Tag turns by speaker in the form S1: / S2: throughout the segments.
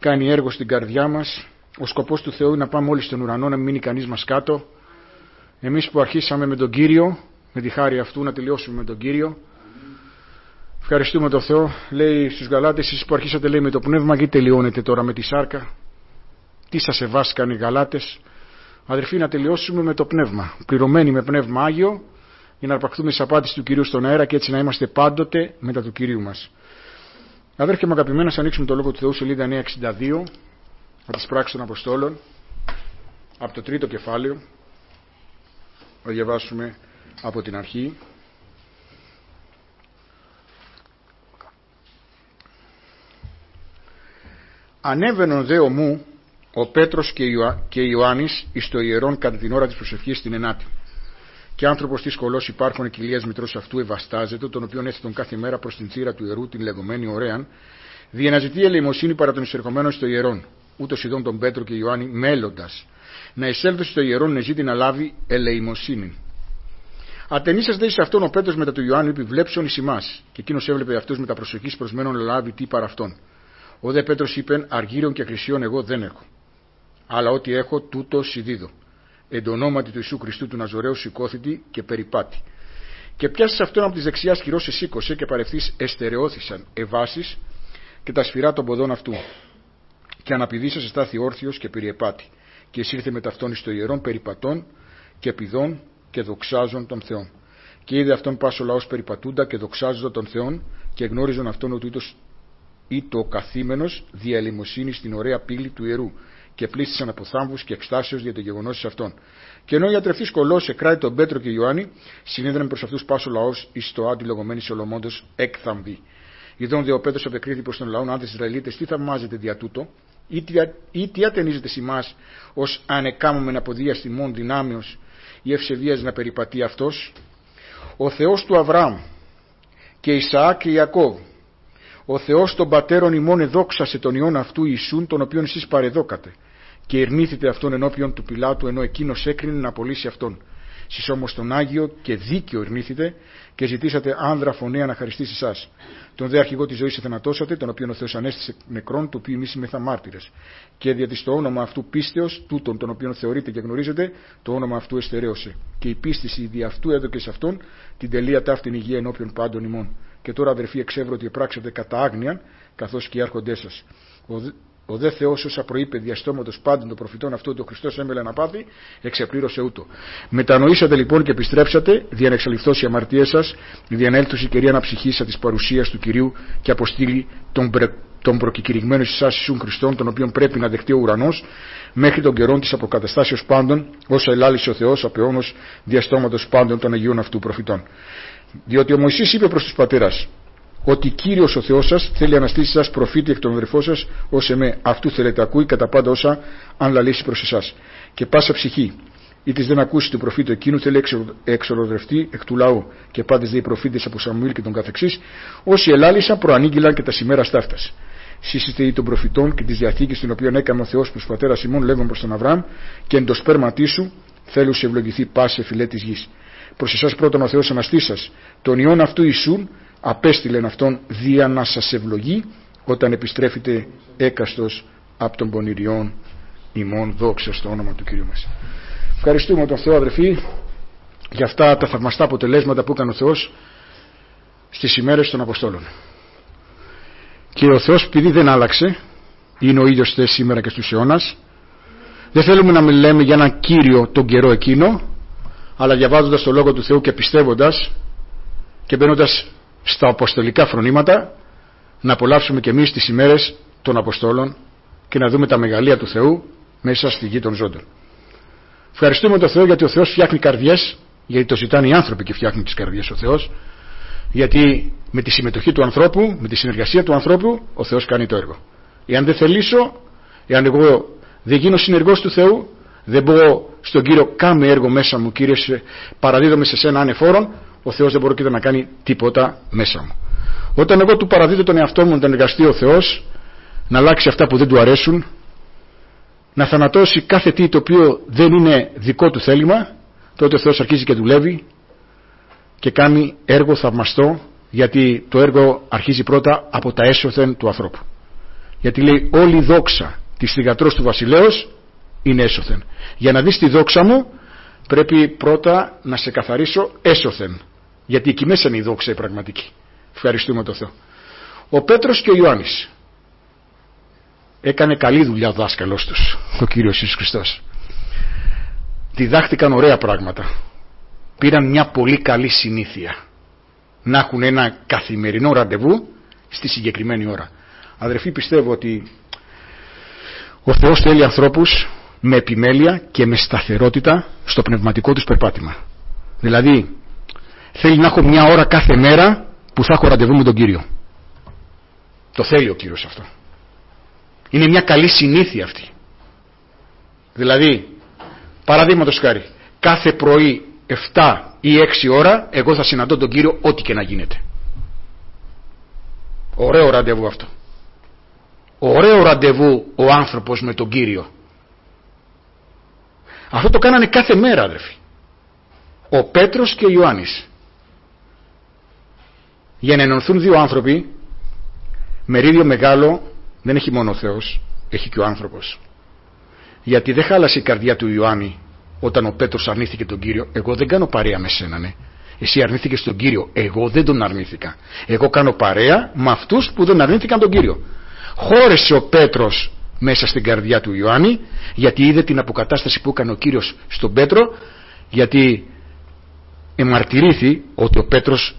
S1: κάνει έργο στην καρδιά μας. Ο σκοπός του Θεού είναι να πάμε όλοι στον ουρανό, να μην μείνει κανείς μας κάτω. Εμείς που αρχίσαμε με τον Κύριο, με τη χάρη αυτού να τελειώσουμε με τον Κύριο. Ευχαριστούμε τον Θεό. Λέει στους Γαλάτες, εσείς που αρχίσατε, λέει, με το πνεύμα, γιατί τελειώνετε τώρα με τη σάρκα? Τι σας εβάσκαν οι Γαλάτες? Αδερφοί, να τελειώσουμε με το πνεύμα, πληρωμένοι με πνεύμα Άγιο, για να αρπαχθούμε τις απάντησεις του Κυρίου στον αέρα και έτσι να είμαστε πάντοτε μετά του Κυρίου μας. Αδέρφια μου αγαπημένα, ας ανοίξουμε το Λόγο του Θεού, σελίδα 962, από τις πράξεις των Αποστόλων, από το 3ο κεφάλαιο. Θα διαβάσουμε από την αρχή. Ανέβαινον δε ομού ο Πέτρος και Ιωάννης εις το ιερόν κατά την ώρα της προσευχής στην ενάτη. Και άνθρωπος της σκολός υπάρχων εκκυλίας μητρός αυτού ευαστάζεται, τον οποίον έθετον κάθε μέρα προς την θύρα του ιερού την λεγόμενη ωραίαν, διεναζητεί ελεημοσύνη παρά των εισερχομένων στο ιερόν. Ούτως ειδών τον Πέτρο και Ιωάννη μέλλοντας να εισέλθουν στο ιερόν νεζήτη να λάβει ελεημοσύνη. Ατενίσας δε εις αυτόν ο Πέτρος μετά του Ιωάννου επιβλέψον εις ημάς, και εκείνος έβλεπε αυτούς με τα προσοχής προσμένων να λάβει τι παρά αυτόν. Ο δε Πέτρος είπεν, αργύριον και χρυσίον εγώ δεν έχω, αλλά ό,τι έχω τούτο σιδίδω. Εν το ονόματι του Ιησού Χριστού του Ναζωραίου σηκώθητη και περιπάτη. Και πιάσεις αυτόν από της δεξιάς χειρός εσήκωσε και παρευθείς εστερεώθησαν εβάσεις και τα σφυρά των ποδών αυτού. Και αναπηδήσας εστάθη όρθιος και περιεπάτη. Και εισήλθε με ταυτόν εις το ιερόν περιπατών και πηδών και δοξάζων των Θεών. Και είδε αυτόν πάσο λαός περιπατούντα και δοξάζοντα των Θεών και γνώριζον αυτόν ότι ή το καθήμενος δια ελεημοσύνης στην ωραία πύλη του ιερού, και πλήστησαν από θάμβους και εκστάσεως για το γεγονός αυτών. Και ενώ η ατρεφή σκολός εκράτει τον Πέτρο και Ιωάννη, συνέδραν προς αυτούς πάσο λαός εις το άντι λεγομένη Σολομώντος έκθαμβη. Ιδών δε ο Πέτρος απεκρίθη προς τον λαόν, άνδες Ισραηλίτες, τι θαυμάζετε δια τούτο, ή τι ατενίζετε σημάς, ως ανεκάμωμεν από διαστημών δυνάμεως ή ευσεβίας να περιπατεί αυτός? Ο Θεός του Αβραάμ και Ισαάκ και Ιακώβ, ο Θεός των πατέρων ημών εδόξασε τον Υιόν αυτού Ιησούν, τον οποίον εσείς παρεδόκατε, και ερνήθητε αυτόν ενώπιον του Πιλάτου, ενώ εκείνος έκρινε να απολύσει αυτόν. Σεις όμως τον Άγιο και δίκαιο ερνήθητε και ζητήσατε άνδρα φωνέα να χαριστήσει εσάς. Τον δε αρχηγό της ζωής εθανατώσατε, τον οποίον ο Θεός ανέστησε νεκρών, του οποίου εμείς είμεθα μάρτυρες. Και δια της το όνομα αυτού πίστεως, τούτον τον οποίον θεωρείτε και γνωρίζετε, το όνομα αυτού εστερέωσε. Και η πίστηση δι' αυτού έδωκε σε αυτόν την τελεία ταύτην υγεία ενώπιον πάντων ημών. Και τώρα, αδερφοί, εξεύρω ότι επράξατε κατά άγνοιαν, καθώς και οι άρχοντές σας. Ο δε Θεός όσα προείπε διαστόματος πάντων των προφητών αυτού, το Χριστός έμελε να πάθει, εξεπλήρωσε ούτω. Μετανοήσατε λοιπόν και επιστρέψατε, δια να εξαλειφθώσει η αμαρτία σας, δια να έλθουσε η καιρία αναψυχήσα της παρουσίας του Κυρίου και αποστείλει τον προκηρυγμένο εις εσάς Ιησούν Χριστόν, τον οποίον πρέπει να δεχτεί ο ουρανός, μέχρι τον καιρόν της αποκαταστάσεως πάντων, όσα ελάλησε ο Θεός απ' αιώνος διαστόματος πάντων των Αγίων αυτού προφητών. Διότι ο Μωυσής είπε προς τους πατέρας, ότι Κύριος ο Θεός σας θέλει αναστήσει σας προφήτη εκ των αδερφών σας, ως εμέ αυτού θέλετε ακούει κατά πάντα όσα αν λαλήσει προς εσάς. Και πάσα ψυχή, ή της δεν ακούσει του προφήτου εκείνου, θέλει εξολοδρευτεί εκ του λαού, και πάντες δε οι προφήτες από Σαμουήλ και τον καθεξής, όσοι ελάλησαν προανήγγυλαν και τα σημέρα στάφτας. Σύσυστε ή των προφητών και της διαθήκης την οποία έκανε ο Θεός προς πατέρας ημών, λέγον προς τον Αβραάμ, και εν το σπέρματί σου θέλουν σε ευλογηθεί πάσε φυλέ της γης. Προς εσάς πρώτον ο Θεός αναστήσας, τον Υιόν αυτού Ιησούν, απέστειλεν αυτόν δια να σας ευλογεί όταν επιστρέφετε έκαστος από των πονηριών ημών. Δόξα στο όνομα του Κυρίου μας. Ευχαριστούμε τον Θεό, αδερφοί, για αυτά τα θαυμαστά αποτελέσματα που έκανε ο Θεός στις ημέρες των Αποστόλων. Και ο Θεός, επειδή δεν άλλαξε, είναι ο ίδιος χθες, σήμερα και στους αιώνας, δεν θέλουμε να μιλάμε για έναν Κύριο τον καιρό εκείνο, αλλά διαβάζοντας το Λόγο του Θεού και πιστεύοντας και μπαίνοντας στα αποστολικά φρονήματα, να απολαύσουμε και εμείς τις ημέρες των Αποστόλων και να δούμε τα μεγαλεία του Θεού μέσα στη γη των ζώντων. Ευχαριστούμε τον Θεό, γιατί ο Θεός φτιάχνει καρδιές, γιατί το ζητάνε οι άνθρωποι και φτιάχνει τις καρδιές ο Θεός, γιατί με τη συμμετοχή του ανθρώπου, με τη συνεργασία του ανθρώπου, ο Θεός κάνει το έργο. Εάν δεν θελήσω, εάν εγώ δεν γίνω συνεργός του Θεού, δεν πω στον Κύριο κάμε έργο μέσα μου, Κύριε παραδίδομαι σε σένα ανεφόρον, ο Θεός δεν μπορεί και να κάνει τίποτα μέσα μου. Όταν εγώ του παραδίδω τον εαυτό μου να εργαστεί ο Θεός, να αλλάξει αυτά που δεν του αρέσουν, να θανατώσει κάθε τι το οποίο δεν είναι δικό του θέλημα, τότε ο Θεός αρχίζει και δουλεύει και κάνει έργο θαυμαστό, γιατί το έργο αρχίζει πρώτα από τα έσωθεν του ανθρώπου. Γιατί λέει όλη η δόξα της θυγατρός του βασιλέως είναι έσωθεν. Για να δεις τη δόξα μου πρέπει πρώτα να σε καθαρίσω έσωθεν. Γιατί εκεί μέσα είναι η δόξα η πραγματική. Ευχαριστούμε τον Θεό. Ο Πέτρος και ο Ιωάννης. Έκανε καλή δουλειά ο δάσκαλος τους, ο Κύριος Ιησούς Χριστός. Διδάχτηκαν ωραία πράγματα. Πήραν μια πολύ καλή συνήθεια. Να έχουν ένα καθημερινό ραντεβού στη συγκεκριμένη ώρα. Αδερφοί, πιστεύω ότι ο Θεός θέλει ανθρώπους με επιμέλεια και με σταθερότητα στο πνευματικό τους περπάτημα. Δηλαδή θέλει να έχω μια ώρα κάθε μέρα που θα έχω ραντεβού με τον Κύριο. Το θέλει ο Κύριος αυτό. Είναι μια καλή συνήθεια αυτή. Δηλαδή, παραδείγματος χάρη, κάθε πρωί 7 ή 6 ώρα εγώ θα συναντώ τον Κύριο ό,τι και να γίνεται. Ωραίο ραντεβού αυτό. Ωραίο ραντεβού ο άνθρωπος με τον Κύριο. Αυτό το κάνανε κάθε μέρα, αδερφοί. Ο Πέτρος και ο Ιωάννης. Για να ενωθούν δύο άνθρωποι, μερίδιο μεγάλο δεν έχει μόνο ο Θεός, έχει και ο άνθρωπος. Γιατί δεν χάλασε η καρδιά του Ιωάννη όταν ο Πέτρος αρνήθηκε τον Κύριο. Εγώ δεν κάνω παρέα με σένα, ναι. Εσύ αρνήθηκες τον Κύριο, εγώ δεν τον αρνήθηκα. Εγώ κάνω παρέα με αυτούς που δεν αρνήθηκαν τον Κύριο. Χώρεσε ο Πέτρος μέσα στην καρδιά του Ιωάννη, γιατί είδε την αποκατάσταση που έκανε ο Κύριος στον Πέτρο, γιατί εμαρτυρήθη ότι ο Πέτρος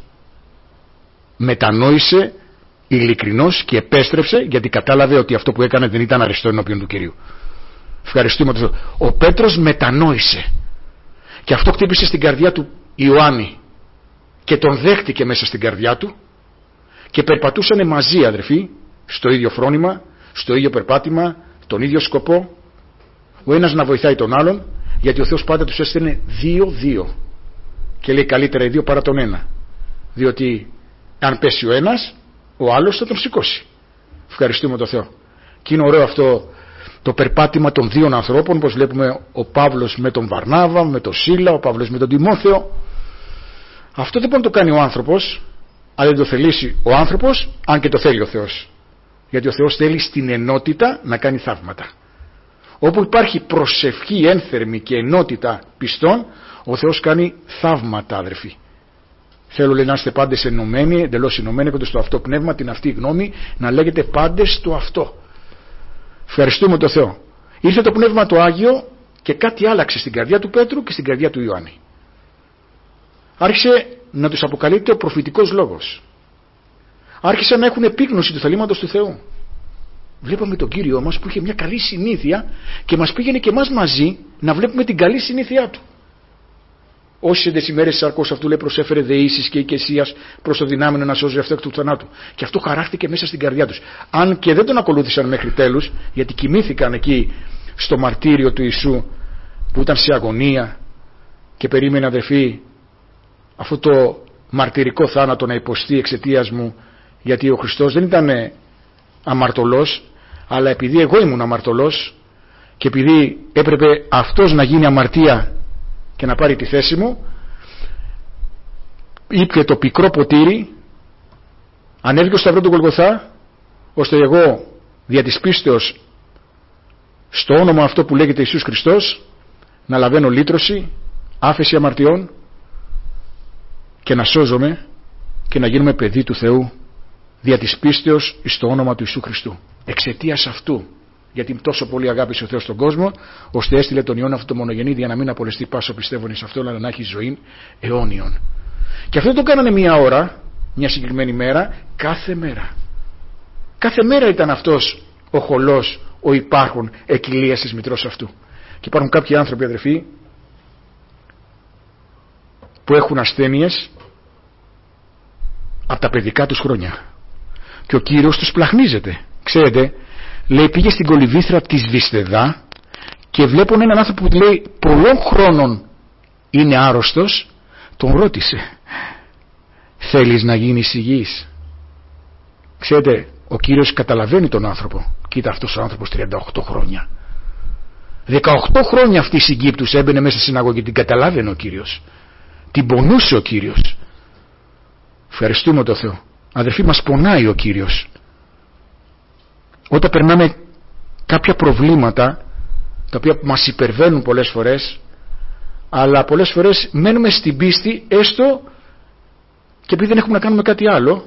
S1: μετανόησε ειλικρινώς και επέστρεψε, γιατί κατάλαβε ότι αυτό που έκανε δεν ήταν αριστό ενώπιον του Κυρίου. Ευχαριστούμε τον Θεό. Ο Πέτρος μετανόησε και αυτό χτύπησε στην καρδιά του Ιωάννη και τον δέχτηκε μέσα στην καρδιά του και περπατούσαν μαζί, αδερφοί, στο ίδιο φρόνημα, στο ίδιο περπάτημα, τον ίδιο σκοπό, ο ένας να βοηθάει τον άλλον, γιατί ο Θεός πάντα τους έστελνε 2-2 και λέει καλύτερα οι δύο παρά τον ένα, διότι αν πέσει ο ένας, ο άλλος θα τον σηκώσει. Ευχαριστούμε τον Θεό. Και είναι ωραίο αυτό το περπάτημα των δύο ανθρώπων, όπως βλέπουμε ο Παύλος με τον Βαρνάβα, με τον Σίλα, ο Παύλος με τον Τιμόθεο. Αυτό δεν μπορεί να το κάνει ο άνθρωπος, αν δεν το θελήσει ο άνθρωπος, αν και το θέλει ο Θεός. Γιατί ο Θεός θέλει στην ενότητα να κάνει θαύματα. Όπου υπάρχει προσευχή ένθερμη και ενότητα πιστών, ο Θεός κάνει θαύματα, αδερφοί. Θέλω, λέει, να είστε πάντες ενωμένοι, εντελώς ενωμένοι κοντά στο αυτό πνεύμα, την αυτή γνώμη, να λέγετε πάντες στο αυτό. Ευχαριστούμε τον Θεό. Ήρθε το Πνεύμα το Άγιο και κάτι άλλαξε στην καρδιά του Πέτρου και στην καρδιά του Ιωάννη. Άρχισε να τους αποκαλείται ο προφητικός λόγος. Άρχισαν να έχουν επίγνωση του θελήματος του Θεού. Βλέπαμε τον Κύριο μας που είχε μια καλή συνήθεια και μας πήγαινε και εμάς μαζί να βλέπουμε την καλή συνήθειά του. Όσες εντες ημέρες της σαρκός αυτού, λέει, προσέφερε δεήσεις και οικεσίας προς το δυνάμενο να σώζει αυτό εκ του θανάτου. Και αυτό χαράχτηκε μέσα στην καρδιά τους. Αν και δεν τον ακολούθησαν μέχρι τέλους, γιατί κοιμήθηκαν εκεί στο μαρτύριο του Ιησού που ήταν σε αγωνία και περίμενε, αδερφοί, αυτό το μαρτυρικό θάνατο να υποστεί εξαιτίας μου, γιατί ο Χριστός δεν ήταν αμαρτωλός, αλλά επειδή εγώ ήμουν αμαρτωλός και επειδή έπρεπε αυτός να γίνει αμαρτία και να πάρει τη θέση μου, ήπιε το πικρό ποτήρι, ανέβηκε στο σταυρό του Γολγοθά, ώστε εγώ δια της πίστεως στο όνομα αυτό που λέγεται Ιησούς Χριστός να λαβαίνω λύτρωση, άφεση αμαρτιών και να σώζομαι και να γίνουμε παιδί του Θεού δια της πίστεως στο όνομα του Ιησού Χριστού. Εξαιτίας αυτού, γιατί τόσο πολύ αγάπησε ο Θεός τον κόσμο, ώστε έστειλε τον Υιόν αυτό το μονογενή, για να μην απολεστεί πάσο πιστεύων σε αυτό, αλλά να έχει ζωή αιώνιον. Και αυτό το κάνανε μια ώρα, μια συγκεκριμένη μέρα, κάθε μέρα. Κάθε μέρα ήταν αυτός ο χολός, ο υπάρχον εκκυλίας της μητρός αυτού. Και υπάρχουν κάποιοι άνθρωποι, αδερφοί, που έχουν ασθένειες από τα παιδικά τους χρόνια. Και ο Κύριος τους πλαχνίζεται. Ξέρετε, λέει, πήγε στην κολυβήθρα της Βυστεδά και βλέπουν έναν άνθρωπο που λέει πολλών χρόνων είναι άρρωστος. Τον ρώτησε, θέλεις να γίνεις υγιής? Ξέρετε, ο Κύριος καταλαβαίνει τον άνθρωπο. Κοίτα, αυτός ο άνθρωπος 38 χρόνια, 18 χρόνια αυτή η συγκύπτους έμπαινε μέσα στη συναγωγή, την καταλάβαινε ο Κύριος, την πονούσε ο Κύριος. Ευχαριστούμε τον Θεό. Αδερφοί, μας πονάει ο Κύριος. όταν περνάμε κάποια προβλήματα τα οποία μας υπερβαίνουν πολλές φορές, αλλά πολλές φορές μένουμε στην πίστη, έστω και επειδή δεν έχουμε να κάνουμε κάτι άλλο,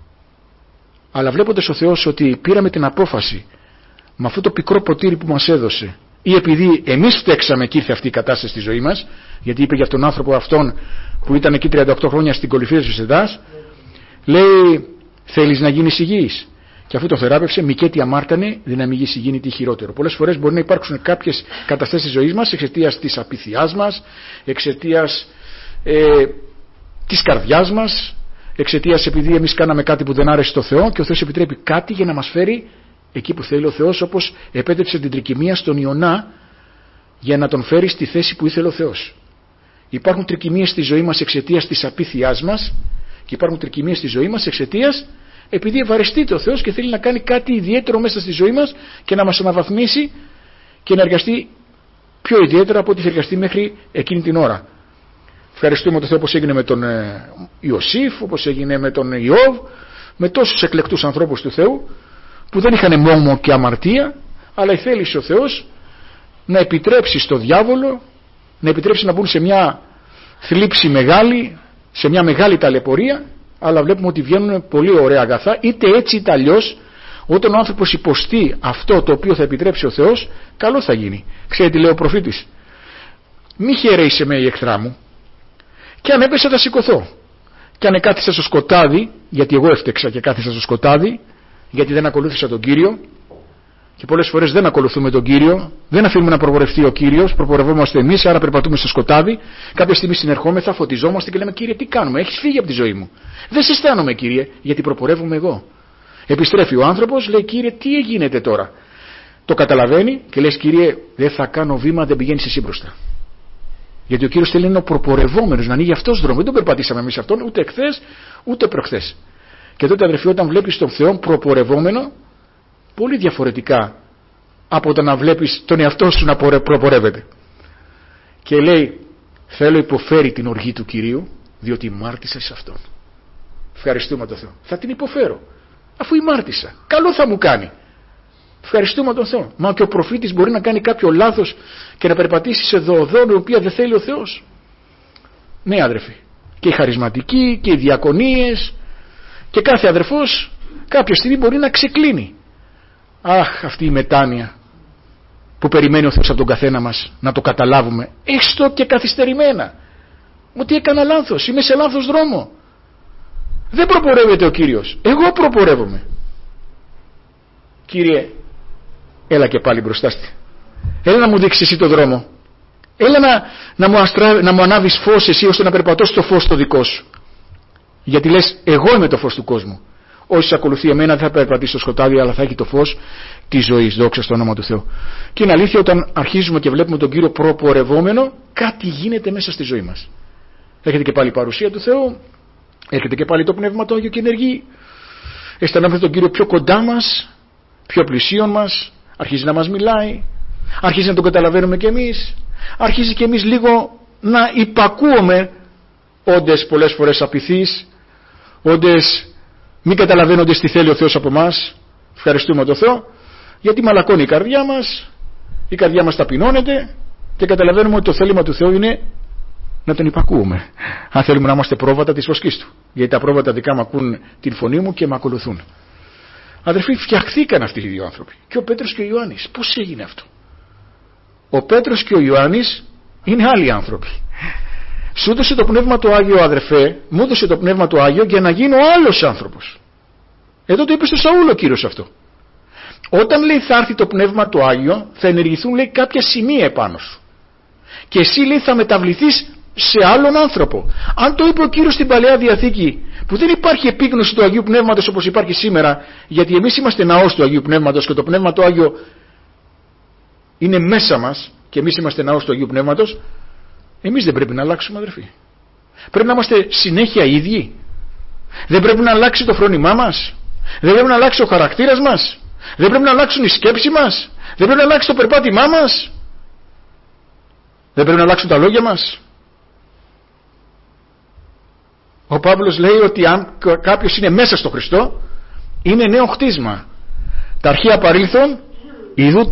S1: αλλά βλέποντας ο Θεός ότι πήραμε την απόφαση με αυτό το πικρό ποτήρι που μας έδωσε, ή επειδή εμείς φταίξαμε και ήρθε αυτή η κατάσταση στη ζωή μας, γιατί είπε για τον άνθρωπο αυτόν που ήταν εκεί 38 χρόνια στην κορυφή της Ζεδάς, λέει, θέλεις να γίνεις υγιής? Και αφού τον θεράπευσε, μικέτι αμάρτανε, δυναμική γίνει τι χειρότερο. Πολλές φορές μπορεί να υπάρξουν κάποιες καταστάσεις της ζωής μας εξαιτίας της απειθιάς μας, εξαιτίας της καρδιάς μας, εξαιτίας επειδή εμείς κάναμε κάτι που δεν άρεσε στο Θεό και ο Θεός επιτρέπει κάτι για να μας φέρει εκεί που θέλει ο Θεός, όπως επέτρεψε την τρικυμία στον Ιωνά για να τον φέρει στη θέση που ήθελε ο Θεός. Υπάρχουν τρικυμίες στη ζωή μας εξαιτίας της απειθιάς μας και υπάρχουν τρικυμίες στη ζωή μας εξαιτίας επειδή ευαρεστείται ο Θεός και θέλει να κάνει κάτι ιδιαίτερο μέσα στη ζωή μας και να μας αναβαθμίσει και να εργαστεί πιο ιδιαίτερα από ό,τι είχε εργαστεί μέχρι εκείνη την ώρα. Ευχαριστούμε τον Θεό, όπως έγινε με τον Ιωσήφ, όπως έγινε με τον Ιώβ, με τόσους εκλεκτούς ανθρώπους του Θεού που δεν είχαν μόμο και αμαρτία, αλλά θέλησε ο Θεός να επιτρέψει στο διάβολο, να επιτρέψει να μπουν σε μια θλίψη μεγάλη, σε μια μεγάλη ταλαιπωρία, αλλά βλέπουμε ότι βγαίνουν πολύ ωραία αγαθά, είτε έτσι είτε αλλιώς. Όταν ο άνθρωπος υποστεί αυτό το οποίο θα επιτρέψει ο Θεός, καλό θα γίνει. Ξέρετε τι λέει ο προφήτης? Μη χαιρέησε με η εχθρά μου, και αν έπεσα θα σηκωθώ, και αν κάθισα στο σκοτάδι, γιατί εγώ έφτεξα και κάθισα στο σκοτάδι, γιατί δεν ακολούθησα τον Κύριο. Και πολλές φορές δεν ακολουθούμε τον Κύριο, δεν αφήνουμε να προπορευτεί ο Κύριος, προπορευόμαστε εμείς, άρα περπατούμε στο σκοτάδι. Κάποια στιγμή συνερχόμεθα, φωτιζόμαστε και λέμε, Κύριε, τι κάνουμε, έχεις φύγει από τη ζωή μου. Δεν σε αισθάνομαι, Κύριε, γιατί προπορεύομαι εγώ. Επιστρέφει ο άνθρωπος, λέει, Κύριε, τι γίνεται τώρα? Το καταλαβαίνει και λες, Κύριε, δεν θα κάνω βήμα, δεν πηγαίνεις εσύ μπροστά. Γιατί ο Κύριος θέλει να είναι ο προπορευόμενος, να ανοίγει αυτός δρόμο. Δεν τον περπατήσαμε εμείς αυτόν, ούτε εχθές ούτε προχθές. Και τότε, αδερφοί, όταν βλέπεις τον Θεό προπορευόμενο, πολύ διαφορετικά από όταν να βλέπεις τον εαυτό σου να προπορεύεται. Και λέει, θέλω υποφέρει την οργή του Κυρίου, διότι μάρτησα σε αυτόν. Ευχαριστούμε τον Θεό. Θα την υποφέρω, αφού ημάρτησα. Καλό θα μου κάνει. Ευχαριστούμε τον Θεό. Μα και ο προφήτης μπορεί να κάνει κάποιο λάθος και να περπατήσει σε οδό η οποία δεν θέλει ο Θεός. Ναι, αδερφοί. Και οι χαρισματικοί και οι διακονίες και κάθε αδερφός κάποια στιγμή μπορεί να ξεκλίνει. Αχ, αυτή η μετάνοια που περιμένει ο Θεός από τον καθένα μας να το καταλάβουμε, έστω και καθυστερημένα, ότι έκανα λάθος, είμαι σε λάθος δρόμο. Δεν προπορεύεται ο Κύριος, εγώ προπορεύομαι. Κύριε, έλα και πάλι μπροστά στη. Έλα να μου δείξεις εσύ το δρόμο. Έλα να μου ανάβεις φως εσύ, ώστε να περπατώ στο φως το δικό σου. Γιατί λες, εγώ είμαι το φως του κόσμου. Όσοι ακολουθεί εμένα δεν θα περπατήσει στο σκοτάδι, αλλά θα έχει το φως της ζωής. Δόξα στο όνομα του Θεού. Και είναι αλήθεια, όταν αρχίζουμε και βλέπουμε τον Κύριο προπορευόμενο, κάτι γίνεται μέσα στη ζωή μας. Έρχεται και πάλι η παρουσία του Θεού, έρχεται και πάλι το Πνεύμα το Άγιο και ενεργεί. Αισθανόμαστε τον Κύριο πιο κοντά μας, πιο πλησίον μας, αρχίζει να μας μιλάει, αρχίζει να τον καταλαβαίνουμε κι εμείς, αρχίζει κι εμείς λίγο να υπακούουμε, όντες πολλές φορές απειθείς, όντες μην καταλαβαίνοντας τι θέλει ο Θεός από μας. Ευχαριστούμε τον Θεό, γιατί μαλακώνει η καρδιά μας ταπεινώνεται και καταλαβαίνουμε ότι το θέλημα του Θεού είναι να τον υπακούουμε, αν θέλουμε να είμαστε πρόβατα της βοσκής του, γιατί τα πρόβατα δικά μου ακούν την φωνή μου και με ακολουθούν. Αδερφοί, φτιαχθήκαν αυτοί οι δύο άνθρωποι, και ο Πέτρος και ο Ιωάννης. Πώς έγινε αυτό? Ο Πέτρος και ο Ιωάννης είναι άλλοι άνθρωποι. Σου έδωσε το Πνεύμα το Άγιο, αδερφέ, μου έδωσε το Πνεύμα το Άγιο για να γίνω άλλος άνθρωπος. Εδώ το είπε στο Σαούλο ο Κύριος αυτό. Όταν λέει θα έρθει το Πνεύμα το Άγιο, θα ενεργηθούν, λέει, κάποια σημεία επάνω σου. Και εσύ, λέει, θα μεταβληθείς σε άλλον άνθρωπο. Αν το είπε ο Κύριος στην Παλαιά Διαθήκη, που δεν υπάρχει επίγνωση του Αγίου Πνεύματος όπως υπάρχει σήμερα, γιατί εμείς είμαστε ναός του Αγίου Πνεύματος και το Πνεύμα το Άγιο είναι μέσα μας και εμείς είμαστε ναός του Αγίου Πνεύματος, εμείς δεν πρέπει να αλλάξουμε, αδερφοί. Πρέπει να είμαστε συνέχεια ίδιοι. Δεν πρέπει να αλλάξει το φρόνημά μας. Δεν πρέπει να αλλάξει ο χαρακτήρας μας. Δεν πρέπει να αλλάξουν οι σκέψεις μας. Δεν πρέπει να αλλάξει το περπάτημά μας. Δεν πρέπει να αλλάξουν τα λόγια μας. Ο Παύλος λέει ότι αν κάποιος είναι μέσα στο Χριστό, είναι νέο χτίσμα. τα αρχαία παρήλθον, ειδού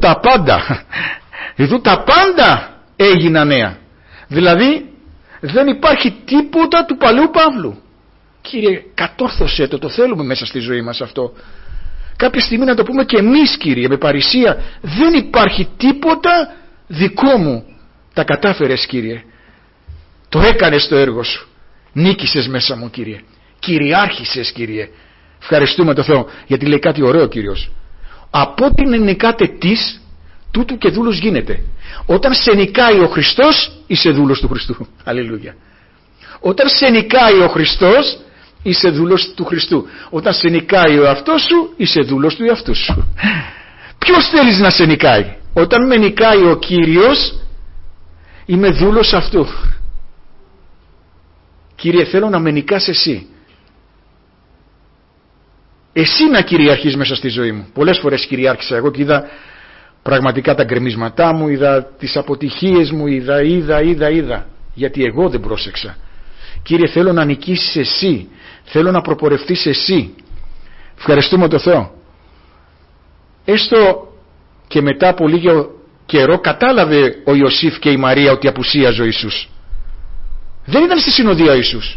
S1: τα πάντα έγιναν νέα. Δηλαδή δεν υπάρχει τίποτα του παλαιού Παύλου. Κύριε, κατόρθωσέ το θέλουμε μέσα στη ζωή μας αυτό. Κάποια στιγμή να το πούμε και εμείς, Κύριε, με παρησία. Δεν υπάρχει τίποτα δικό μου. Τα κατάφερες, Κύριε. Το έκανες το έργο σου. Νίκησες μέσα μου, Κύριε. Κυριάρχησες, Κύριε. Ευχαριστούμε τον Θεό, γιατί λέει κάτι ωραίο ο Κύριος. Από την νικάτε της, τούτου και δούλος γίνεται. Όταν σε νικάει ο Χριστός, είσαι δούλος του Χριστού. Αλληλούια. Όταν σε νικάει ο Χριστός, είσαι δούλος του Χριστού. Όταν σε νικάει ο εαυτός σου, είσαι δούλος του εαυτού σου. Ποιος θέλεις να σε νικάει? Όταν με νικάει ο Κύριος, είμαι δούλος αυτού. Κύριε, θέλω να με νικάς εσύ. Εσύ να κυριαρχείς μέσα στη ζωή μου. Πολλές φορές κυριάρχησα εγώ και είδα πραγματικά τα γκρεμίσματά μου, είδα τις αποτυχίες μου, είδα. Γιατί εγώ δεν πρόσεξα. Κύριε, θέλω να νικήσεις εσύ. Θέλω να προπορευτείς εσύ. Ευχαριστούμε τον Θεό. Έστω και μετά από λίγο καιρό κατάλαβε ο Ιωσήφ και η Μαρία ότι απουσίαζε ο Ιησούς. Δεν ήταν στη συνοδεία ο Ιησούς.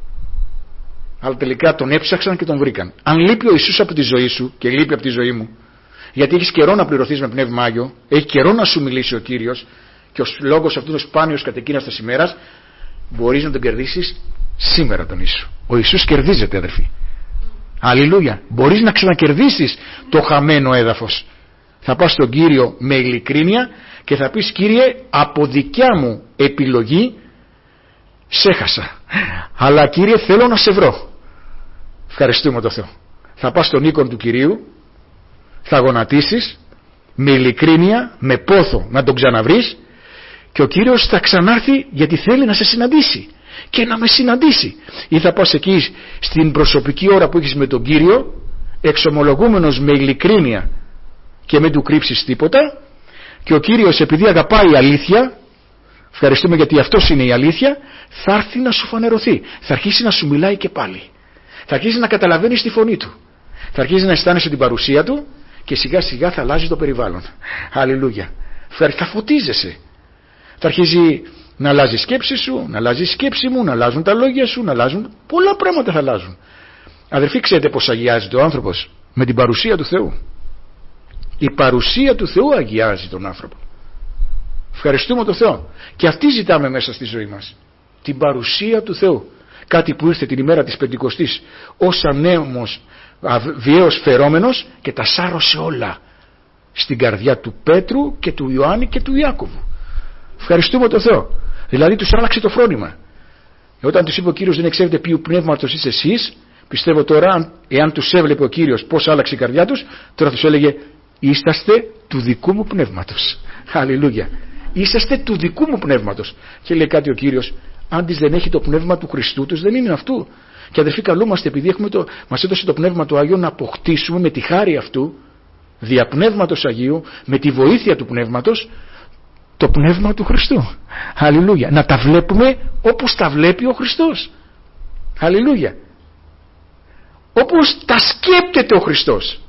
S1: Αλλά τελικά τον έψαξαν και τον βρήκαν. Αν λείπει ο Ιησούς από τη ζωή σου και λείπει από τη ζωή μου, γιατί έχεις καιρό να πληρωθείς με Πνεύμα Άγιο, έχει καιρό να σου μιλήσει ο Κύριος, και ο λόγος αυτού είναι σπάνιος κατ' εκείνας της ημέρας, μπορείς να τον κερδίσεις σήμερα τον Ιησού. Ο Ιησούς κερδίζεται, αδερφοί. Αλληλούια. Μπορείς να ξανακερδίσεις το χαμένο έδαφος. Θα πας στον Κύριο με ειλικρίνεια και θα πεις, Κύριε, από δικιά μου επιλογή σε έχασα, αλλά Κύριε, θέλω να σε βρω. Ευχαριστούμε τον Θεό. Θα πας στον οίκον του Κυρίου, θα γονατίσεις με ειλικρίνεια, με πόθο να τον ξαναβρεις, και ο Κύριος θα ξανάρθει γιατί θέλει να σε συναντήσει και να με συναντήσει. Ή θα πας εκεί στην προσωπική ώρα που έχεις με τον Κύριο, εξομολογούμενος με ειλικρίνεια και μην του κρύψεις τίποτα, και ο Κύριος, επειδή αγαπάει αλήθεια, ευχαριστούμε γιατί αυτός είναι η αλήθεια, θα έρθει να σου φανερωθεί. Θα αρχίσει να σου μιλάει και πάλι. Θα αρχίσει να καταλαβαίνεις τη φωνή του. Θα αρχίσει να αισθάνεσαι την παρουσία του και σιγά σιγά θα αλλάζει το περιβάλλον. Αλληλούια. Θα φωτίζεσαι. Θα αρχίζει να αλλάζει η σκέψη σου, να αλλάζει η σκέψη μου, να αλλάζουν τα λόγια σου, να αλλάζουν. Πολλά πράγματα θα αλλάζουν. Αδερφοί, ξέρετε πως αγιάζεται ο άνθρωπος? Με την παρουσία του Θεού. Η παρουσία του Θεού αγιάζει τον άνθρωπο. Ευχαριστούμε τον Θεό. Και αυτή ζητάμε μέσα στη ζωή μας. Την παρουσία του Θεού. Κάτι που ήρθε την ημέρα της Πεντηκοστής ως ανέμος βιαίος φερόμενος και τα σάρωσε όλα στην καρδιά του Πέτρου και του Ιωάννη και του Ιάκωβου. Ευχαριστούμε τον Θεό. Δηλαδή τους άλλαξε το φρόνημα. Όταν τους είπε ο Κύριος, δεν ξέρετε ποιου πνεύματος είστε εσείς, πιστεύω τώρα, εάν τους έβλεπε ο Κύριος πώς άλλαξε η καρδιά τους, τώρα τους έλεγε, είσαστε του δικού μου πνεύματος. Αλληλούια. Είσαστε του δικού μου πνεύματος. Και λέει κάτι ο Κύριος, αν της δεν έχει το πνεύμα του Χριστού, τους δεν είναι αυτού. Και αδερφοί, καλούμαστε, επειδή μας έδωσε το πνεύμα του Αγίου, να αποκτήσουμε με τη χάρη αυτού, δια πνεύματος Αγίου, με τη βοήθεια του πνεύματος, το πνεύμα του Χριστού. Αλληλούια. Να τα βλέπουμε όπως τα βλέπει ο Χριστός. Αλληλούια. Όπως τα σκέπτεται ο Χριστός.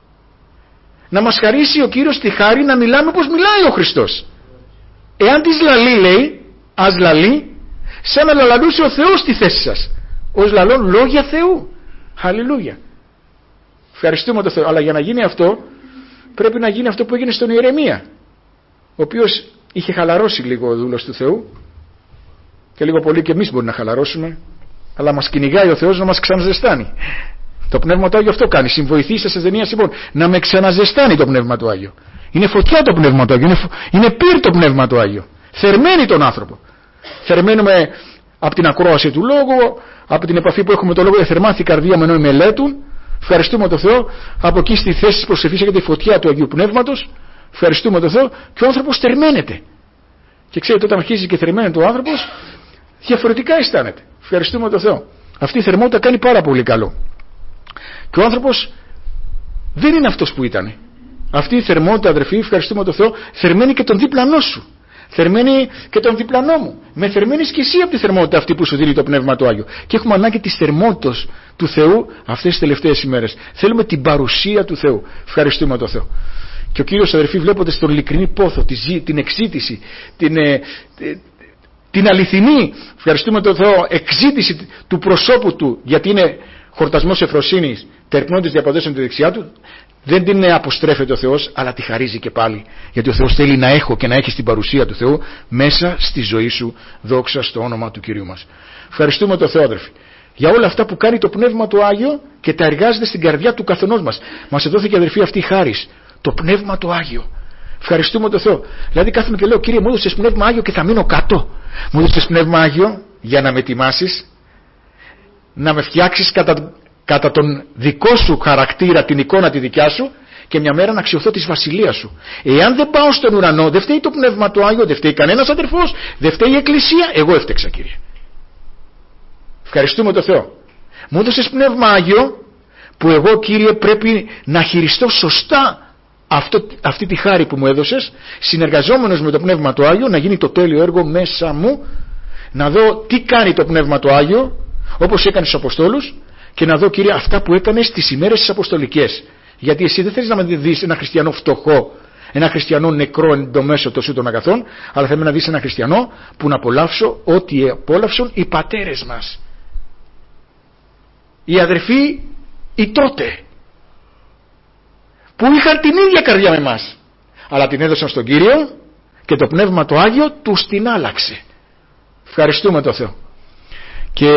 S1: Να μας χαρίσει ο Κύριος τη χάρη να μιλάμε όπως μιλάει ο Χριστός. Εάν της λαλεί, λέει, ας λαλεί σαν να λαλούσε ο Θεός στη θέση σας, ως λαλών λόγια Θεού. Αλληλούια. Ευχαριστούμε τον Θεό. Αλλά για να γίνει αυτό πρέπει να γίνει αυτό που έγινε στον Ιερεμία, ο οποίος είχε χαλαρώσει λίγο ο δούλος του Θεού, και λίγο πολύ και εμείς μπορεί να χαλαρώσουμε, αλλά μας κυνηγάει ο Θεός να μας ξαναζεστάνει. Το Πνεύμα του Άγιο αυτό κάνει. Συμβοηθήστε σε ταινία λοιπόν να με ξαναζεστάνει το Πνεύμα του Άγιο. Είναι φωτιά το Πνεύμα του Άγιο, είναι πύρ το Πνεύμα του Άγιο. Θερμαίνει τον άνθρωπο. Θερμαίνουμε από την ακρόαση του λόγου, από την επαφή που έχουμε με το λόγο, θερμάνθη η καρδία με ενώ μελέτουν. Ευχαριστούμε τον Θεό. Από εκεί στη θέση της προσευχής έχετε τη φωτιά του Αγίου Πνεύματος. Ευχαριστούμε τον Θεό. Και ο άνθρωπος θερμαίνεται. Και ξέρετε, όταν αρχίζει και θερμαίνεται ο άνθρωπος, διαφορετικά αισθάνεται. Ευχαριστούμε τον Θεό. Αυτή η θερμότητα κάνει πάρα πολύ καλό. Και ο άνθρωπος δεν είναι αυτός που ήταν. Αυτή η θερμότητα, αδερφοί, ευχαριστούμε τον Θεό, θερμαίνει και τον δίπλανό σου. θερμαίνει και τον διπλανό μου. Με θερμαίνεις και εσύ από τη θερμότητα αυτή που σου δίνει το Πνεύμα του Άγιο. Και έχουμε ανάγκη της θερμότητας του Θεού αυτές τις τελευταίες ημέρες. Θέλουμε την παρουσία του Θεού. Ευχαριστούμε τον Θεό. Και ο Κύριος, αδερφοί, βλέποντας τον ειλικρινή πόθο, την εξήτηση, την αληθινή, ευχαριστούμε τον Θεό, εξήτηση του προσώπου του, γιατί είναι χορτασμός ευφροσύνης, τερπνώντας διαπαντώσεων τη δεξιά του, δεν την αποστρέφεται ο Θεός, αλλά τη χαρίζει και πάλι. Γιατί ο Θεός θέλει να έχω και να έχεις την παρουσία του Θεού μέσα στη ζωή σου, δόξα στο όνομα του Κυρίου μας. Ευχαριστούμε τον Θεό, αδερφοί, για όλα αυτά που κάνει το Πνεύμα του Άγιο και τα εργάζεται στην καρδιά του καθενός μας. Μας εδόθηκε, αδερφοί, αυτή η χάρις, το Πνεύμα του Άγιο. Ευχαριστούμε τον Θεό. Δηλαδή κάθομαι και λέω, Κύριε, μου έδωσες Πνεύμα Άγιο και θα μείνω κάτω. Μου έδωσες Πνεύμα Άγιο για να με ετοιμάσεις, να με φτιάξεις κατά τον δικό σου χαρακτήρα, την εικόνα τη δικιά σου, και μια μέρα να αξιωθώ της βασιλείας σου. Εάν δεν πάω στον ουρανό, δεν φταίει το Πνεύμα του Άγιο, δεν φταίει κανένας αδερφός, δεν φταίει η Εκκλησία, εγώ έφτεξα, Κύριε. Ευχαριστούμε τον Θεό. Μου έδωσες Πνεύμα Άγιο που εγώ, Κύριε, πρέπει να χειριστώ σωστά αυτή τη χάρη που μου έδωσες, συνεργαζόμενος με το Πνεύμα του Άγιο, να γίνει το τέλειο έργο μέσα μου, να δω τι κάνει το Πνεύμα του Άγιο, όπως έκανε στους Αποστόλους, και να δω, Κύριε, αυτά που έκανε στις ημέρες τις αποστολικές. Γιατί εσύ δεν θέλεις να με δεις ένα χριστιανό φτωχό, ένα χριστιανό νεκρό εν το μέσο τόσου των αγαθών, αλλά θέλεις να δεις ένα χριστιανό που να απολαύσω ό,τι απόλαυσαν οι πατέρες μας, οι αδερφοί οι τότε, που είχαν την ίδια καρδιά με εμάς, αλλά την έδωσαν στον Κύριο και το Πνεύμα το Άγιο τους την άλλαξε. Ευχαριστούμε τον Θεό. Και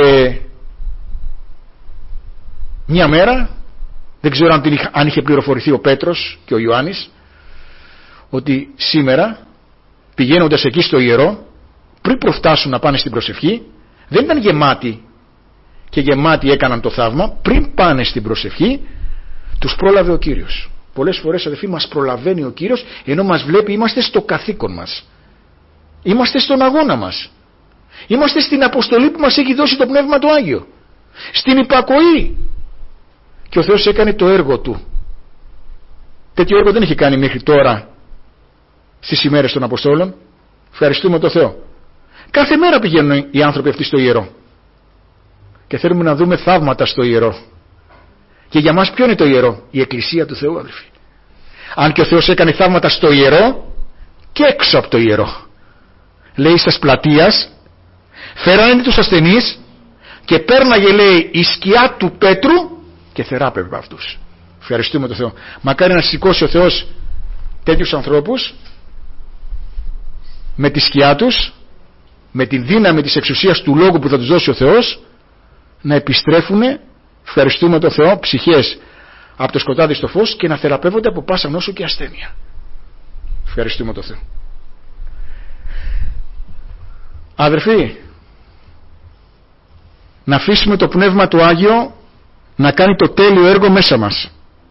S1: μια μέρα, δεν ξέρω αν είχε πληροφορηθεί ο Πέτρος και ο Ιωάννης, ότι σήμερα, πηγαίνοντας εκεί στο ιερό, πριν προφτάσουν να πάνε στην προσευχή, δεν ήταν γεμάτοι και γεμάτοι έκαναν το θαύμα. Πριν πάνε στην προσευχή, τους πρόλαβε ο Κύριος. Πολλές φορές, αδελφοί, μας προλαβαίνει ο Κύριος, ενώ μας βλέπει, είμαστε στο καθήκον μας, είμαστε στον αγώνα μας, είμαστε στην αποστολή που μας έχει δώσει το Πνεύμα το Άγιο, στην υπακοή, και ο Θεός έκανε το έργο του. Τέτοιο έργο δεν έχει κάνει μέχρι τώρα στις ημέρες των Αποστόλων. Ευχαριστούμε τον Θεό. Κάθε μέρα πηγαίνουν οι άνθρωποι αυτοί στο ιερό και θέλουμε να δούμε θαύματα στο ιερό. Και για μας ποιο είναι το ιερό? Η Εκκλησία του Θεού, αδελφοί. Αν και ο Θεός έκανε θαύματα στο ιερό και έξω από το ιερό. Λέει στας πλατείας φέρανε τους ασθενείς και πέρναγε, λέει, η σκιά του Πέτρου και θεράπευε αυτούς. Ευχαριστούμε τον Θεό. Μακάρι να σηκώσει ο Θεός τέτοιους ανθρώπους με τη σκιά τους, με τη δύναμη της εξουσίας του Λόγου που θα τους δώσει ο Θεός, να επιστρέφουν, ευχαριστούμε τον Θεό, ψυχές από το σκοτάδι στο φως και να θεραπεύονται από πάσα νόσο και ασθένεια. Ευχαριστούμε τον Θεό. Αδερφοί, να αφήσουμε το Πνεύμα του Άγιο να κάνει το τέλειο έργο μέσα μας.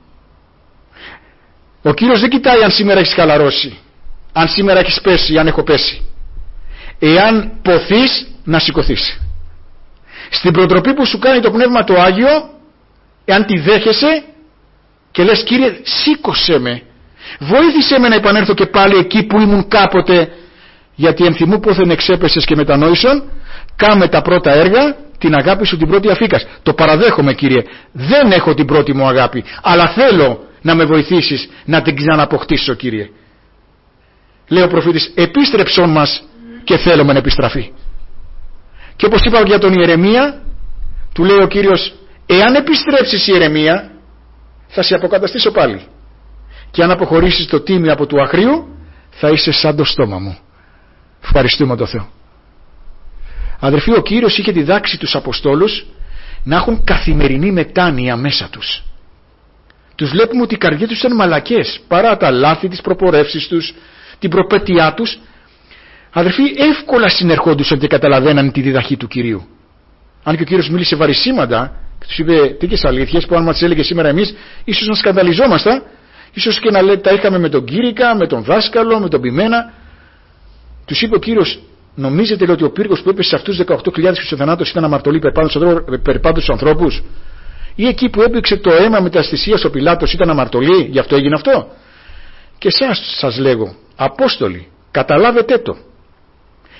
S1: Ο Κύριος δεν κοιτάει αν σήμερα έχεις χαλαρώσει, αν σήμερα έχεις πέσει, αν έχω πέσει. Εάν ποθείς, να σηκωθείς. Στην προτροπή που σου κάνει το Πνεύμα το Άγιο, εάν τη δέχεσαι και λες, Κύριε, σήκωσέ με, βοήθησέ με να επανέλθω και πάλι εκεί που ήμουν κάποτε, γιατί ενθυμού πόθεν εξέπεσες και μετανόησον, κάμε τα πρώτα έργα, την αγάπη σου την πρώτη αφήκας. Το παραδέχομαι, Κύριε, δεν έχω την πρώτη μου αγάπη, αλλά θέλω να με βοηθήσεις να την ξαναποκτήσω, Κύριε. Λέει ο προφήτης, επίστρεψον μας και θέλουμε να επιστραφεί. Και όπως είπα για τον Ιερεμία, του λέει ο Κύριος, εάν επιστρέψεις, Ιερεμία, θα σε αποκαταστήσω πάλι, και αν αποχωρήσεις το τίμιο από του αχρίου, θα είσαι σαν το στόμα μου. Ευχαριστούμε τον Θεό. Αδερφοί, ο Κύριος είχε διδάξει τους Αποστόλους να έχουν καθημερινή μετάνοια μέσα τους. Τους βλέπουμε ότι οι καρδιές τους ήταν μαλακές, παρά τα λάθη, τις προπορεύσεις τους, την προπέτειά τους. Αδερφοί, εύκολα συνερχόντουσαν και καταλαβαίναν τη διδαχή του Κυρίου. Αν και ο Κύριος μίλησε βαρισίματα και τους είπε τέτοιες αλήθειες που αν μας έλεγε σήμερα εμείς, ίσως να σκανδαλιζόμασταν, ίσως και να τα είχαμε με τον Κύρικα, με τον δάσκαλο, με τον ποιμένα. Τους είπε ο Κύριος, νομίζετε, λέει, ότι ο πύργος που έπεσε σε αυτούς 18.000 χριστοθανάτους ήταν αμαρτωλή περπάτων στους ανθρώπους? Ή εκεί που έπαιξε το αίμα μεταστησίας ο Πιλάτος ήταν αμαρτωλή, γι' αυτό έγινε αυτό? Και εσάς σας λέγω, Απόστολοι, καταλάβετε το,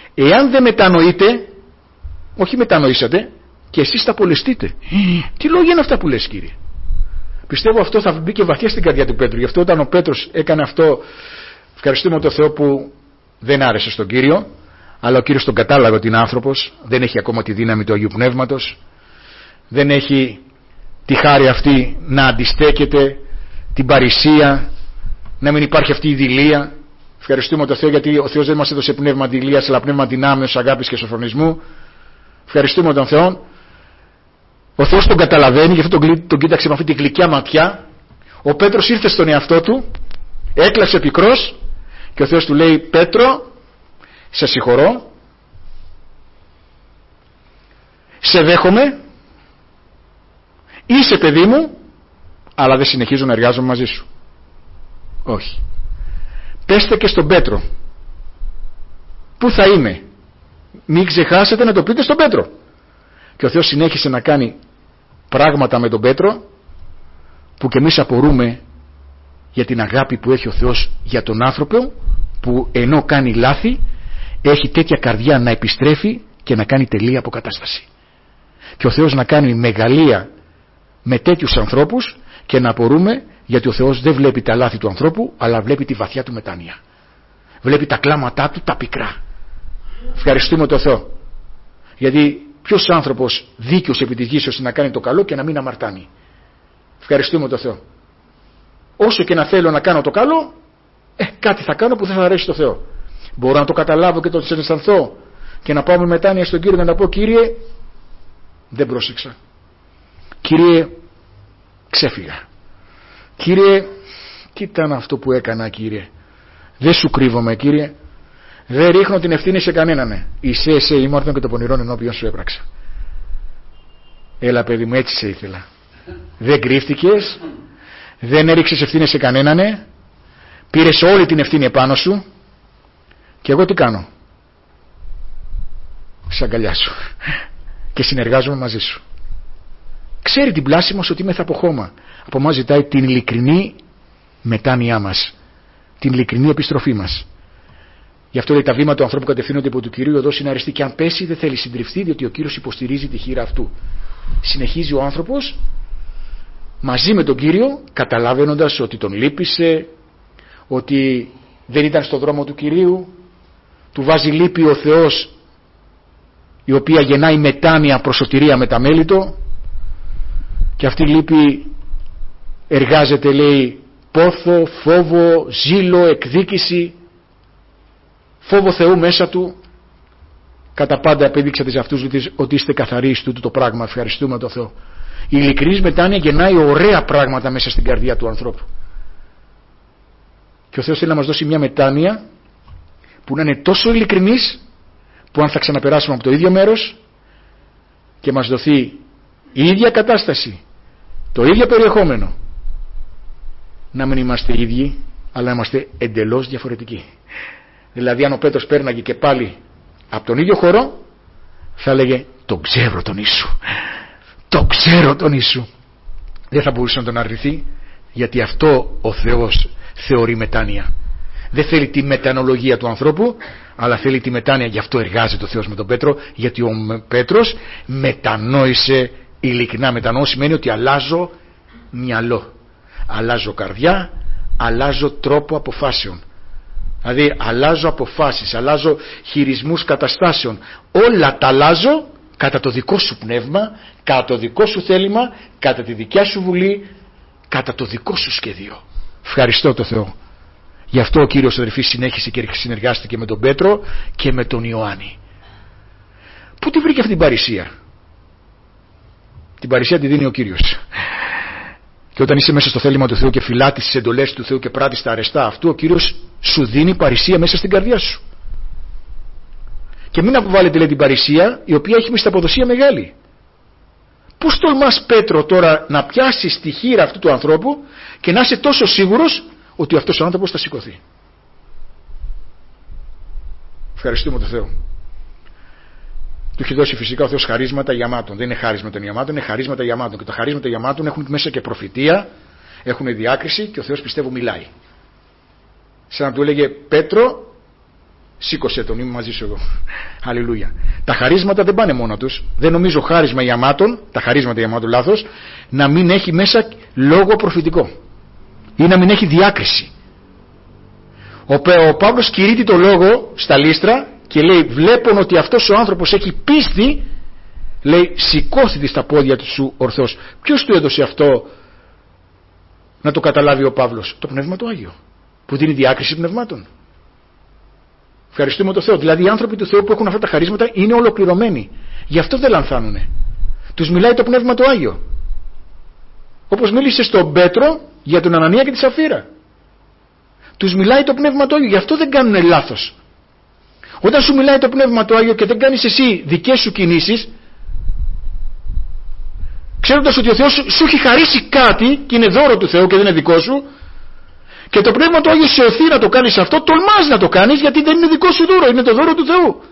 S1: εάν δεν μετανοείτε, όχι μετανοήσατε, και εσείς θα απολεστείτε. Τι λόγια είναι αυτά που λες, Κύριε? Πιστεύω αυτό θα μπει και βαθιά στην καρδιά του Πέτρου. Γι' αυτό όταν ο Πέτρος έκανε αυτό, ευχαριστούμε τον Θεό που δεν άρεσε στον Κύριο, αλλά ο Κύριος τον κατάλαβε ότι είναι άνθρωπος, δεν έχει ακόμα τη δύναμη του Αγίου Πνεύματος, δεν έχει τη χάρη αυτή να αντιστέκεται την παρησία, να μην υπάρχει αυτή η δειλία. Ευχαριστούμε τον Θεό, γιατί ο Θεός δεν μας έδωσε πνεύμα δειλίας, αλλά πνεύμα δυνάμεως, αγάπης και σοφρονισμού. Ευχαριστούμε τον Θεό. Ο Θεός τον καταλαβαίνει, γι' αυτό τον κοίταξε με αυτή τη γλυκιά ματιά. Ο Πέτρος ήρθε στον εαυτό του, έκλαψε πικρός και ο Θεός του λέει: Πέτρο, σε συγχωρώ, σε δέχομαι, είσαι παιδί μου, αλλά δεν συνεχίζω να εργάζομαι μαζί σου. Όχι. Πέστε και στον Πέτρο πού θα είμαι, μην ξεχάσετε να το πείτε στον Πέτρο. Και ο Θεός συνέχισε να κάνει πράγματα με τον Πέτρο που και εμείς απορούμε για την αγάπη που έχει ο Θεός για τον άνθρωπο, που ενώ κάνει λάθη έχει τέτοια καρδιά να επιστρέφει και να κάνει τελεία αποκατάσταση. Και ο Θεός να κάνει μεγαλεία με τέτοιους ανθρώπους, και να απορούμε γιατί ο Θεός δεν βλέπει τα λάθη του ανθρώπου, αλλά βλέπει τη βαθιά του μετάνοια. Βλέπει τα κλάματά του τα πικρά. Ευχαριστούμε τον Θεό. Γιατί ποιος άνθρωπος δίκαιος επί της γης ώστε να κάνει το καλό και να μην αμαρτάνει? Ευχαριστούμε τον Θεό. Όσο και να θέλω να κάνω το καλό, κάτι θα κάνω που δεν θα αρέσει το Θεό. Μπορώ να το καταλάβω και το αισθανθώ και να πάω με μετάνοια στον Κύριο και να πω: Κύριε, δεν πρόσεξα. Κύριε, ξέφυγα. Κύριε, τι ήταν αυτό που έκανα, Κύριε? Δεν σου κρύβομαι, Κύριε. Δεν ρίχνω την ευθύνη σε κανέναν. Είσαι ήμαρτον και το πονηρόν ενώπιον σου έπραξα. Έλα, παιδί μου, έτσι σε ήθελα. Δεν κρύφτηκες, δεν έριξες ευθύνη σε κανέναν, πήρες όλη την ευθύνη επάνω σου, και εγώ τι κάνω? Σε αγκαλιάσω και συνεργάζομαι μαζί σου. Ξέρει την πλάση μας ότι είμαστε από χώμα. Από μας ζητάει την ειλικρινή μετάνοιά μας, την ειλικρινή επιστροφή μας. Γι' αυτό λέει: τα βήματα του ανθρώπου κατευθύνονται υπό του Κυρίου, οδός είναι αριστή, και αν πέσει δεν θέλει συντριφθεί, διότι ο Κύριος υποστηρίζει τη χείρα αυτού. Συνεχίζει ο άνθρωπος μαζί με τον Κύριο, καταλαβαίνοντας ότι τον λύπησε, ότι δεν ήταν στο δρόμο του Κυρίου, του βάζει λύπη ο Θεός, η οποία γεννάει μετάνοια προς σωτηρία με τα μέλη του, και αυτή η λύπη εργάζεται, λέει, πόθο, φόβο, ζήλο, εκδίκηση, φόβο Θεού μέσα του. Κατά πάντα επέδειξατε σε αυτούς ότι είστε καθαροί εις τούτο το πράγμα. Ευχαριστούμε τον Θεό. Η ειλικρινής μετάνοια γεννάει ωραία πράγματα μέσα στην καρδιά του ανθρώπου. Και ο Θεός θέλει να μας δώσει μια μετάνοια που να είναι τόσο ειλικρινής, που αν θα ξαναπεράσουμε από το ίδιο μέρος και μας δοθεί η ίδια κατάσταση, το ίδιο περιεχόμενο, να μην είμαστε ίδιοι, αλλά να είμαστε εντελώς διαφορετικοί. Δηλαδή αν ο Πέτρος πέρναγε και πάλι από τον ίδιο χώρο, θα έλεγε: τον ξέρω τον Ιησού, τον ξέρω τον Ιησού. Δεν θα μπορούσε να τον αρνηθεί, γιατί αυτό ο Θεός θεωρεί μετάνοια. Δεν θέλει τη μετανολογία του ανθρώπου, αλλά θέλει τη μετάνοια. Γι' αυτό εργάζεται ο Θεός με τον Πέτρο, γιατί ο Πέτρος μετανόησε ειλικρινά. Μετανοώ σημαίνει ότι αλλάζω μυαλό, αλλάζω καρδιά, αλλάζω τρόπο αποφάσεων. Δηλαδή αλλάζω αποφάσεις, αλλάζω χειρισμούς καταστάσεων. Όλα τα αλλάζω κατά το δικό σου πνεύμα, κατά το δικό σου θέλημα, κατά τη δικιά σου βουλή, κατά το δικό σου σχέδιο. Ευχαριστώ το Θεό. Γι' αυτό ο Κύριος αδερφοί συνέχισε και συνεργάστηκε με τον Πέτρο και με τον Ιωάννη. Πού τη βρήκε αυτή την παρησία? Την παρησία τη δίνει ο Κύριος. Και όταν είσαι μέσα στο θέλημα του Θεού και φυλάτεις τις εντολές του Θεού και πράττεις τα αρεστά αυτού, ο Κύριος σου δίνει παρησία μέσα στην καρδιά σου. Και μην αποβάλλετε, λέει, την παρησία, η οποία έχει μισθαποδοσία μεγάλη. Πώς τολμάς, Πέτρο, τώρα να πιάσεις τη χείρα αυτού του ανθρώπου και να είσαι τόσο σίγουρος ότι αυτός ο άνθρωπος θα σηκωθεί? Ευχαριστούμε τον Θεό. Του έχει δώσει φυσικά ο Θεός χαρίσματα γιαμάτων. Δεν είναι χάρισμα των γιαμάτων, είναι χαρίσματα γιαμάτων. Και τα χαρίσματα γιαμάτων έχουν μέσα και προφητεία, έχουν διάκριση, και ο Θεός, πιστεύω, μιλάει. Σαν να του έλεγε: Πέτρο, Σήκωσε τον, είμαι μαζί σου εγώ. Αλληλούια. Τα χαρίσματα δεν πάνε μόνα τους. Δεν νομίζω χάρισμα ιαμάτων, τα χαρίσματα ιαμάτων, λάθος, να μην έχει μέσα λόγο προφητικό ή να μην έχει διάκριση. Ο Παύλος κηρύττει το λόγο στα Λύστρα και λέει, βλέπουν ότι αυτός ο άνθρωπος έχει πίστη, λέει, σηκώθητη στα πόδια του σου ορθώς. Ποιος του έδωσε αυτό να το καταλάβει ο Παύλος? Το Πνεύμα του Άγιο, που δίνει διάκριση πνευμάτων. Ευχαριστούμε τον Θεό. Δηλαδή οι άνθρωποι του Θεού που έχουν αυτά τα χαρίσματα είναι ολοκληρωμένοι. Γι' αυτό δεν λανθάνουνε. Τους μιλάει το Πνεύμα το Άγιο. Όπως μίλησε στον Πέτρο για τον Ανανία και τη Σαφίρα. Τους μιλάει το Πνεύμα το Άγιο. Γι' αυτό δεν κάνουν λάθος. Όταν σου μιλάει το Πνεύμα το Άγιο και δεν κάνεις εσύ δικές σου κινήσεις, ξέροντας ότι ο Θεός σου έχει χαρίσει κάτι και είναι δώρο του Θεού και δεν είναι δικό σου, και το Πνεύμα του Άγιο σε οθεί να το κάνεις αυτό, τολμάς να το κάνεις, γιατί δεν είναι δικό σου δώρο, είναι το δώρο του Θεού.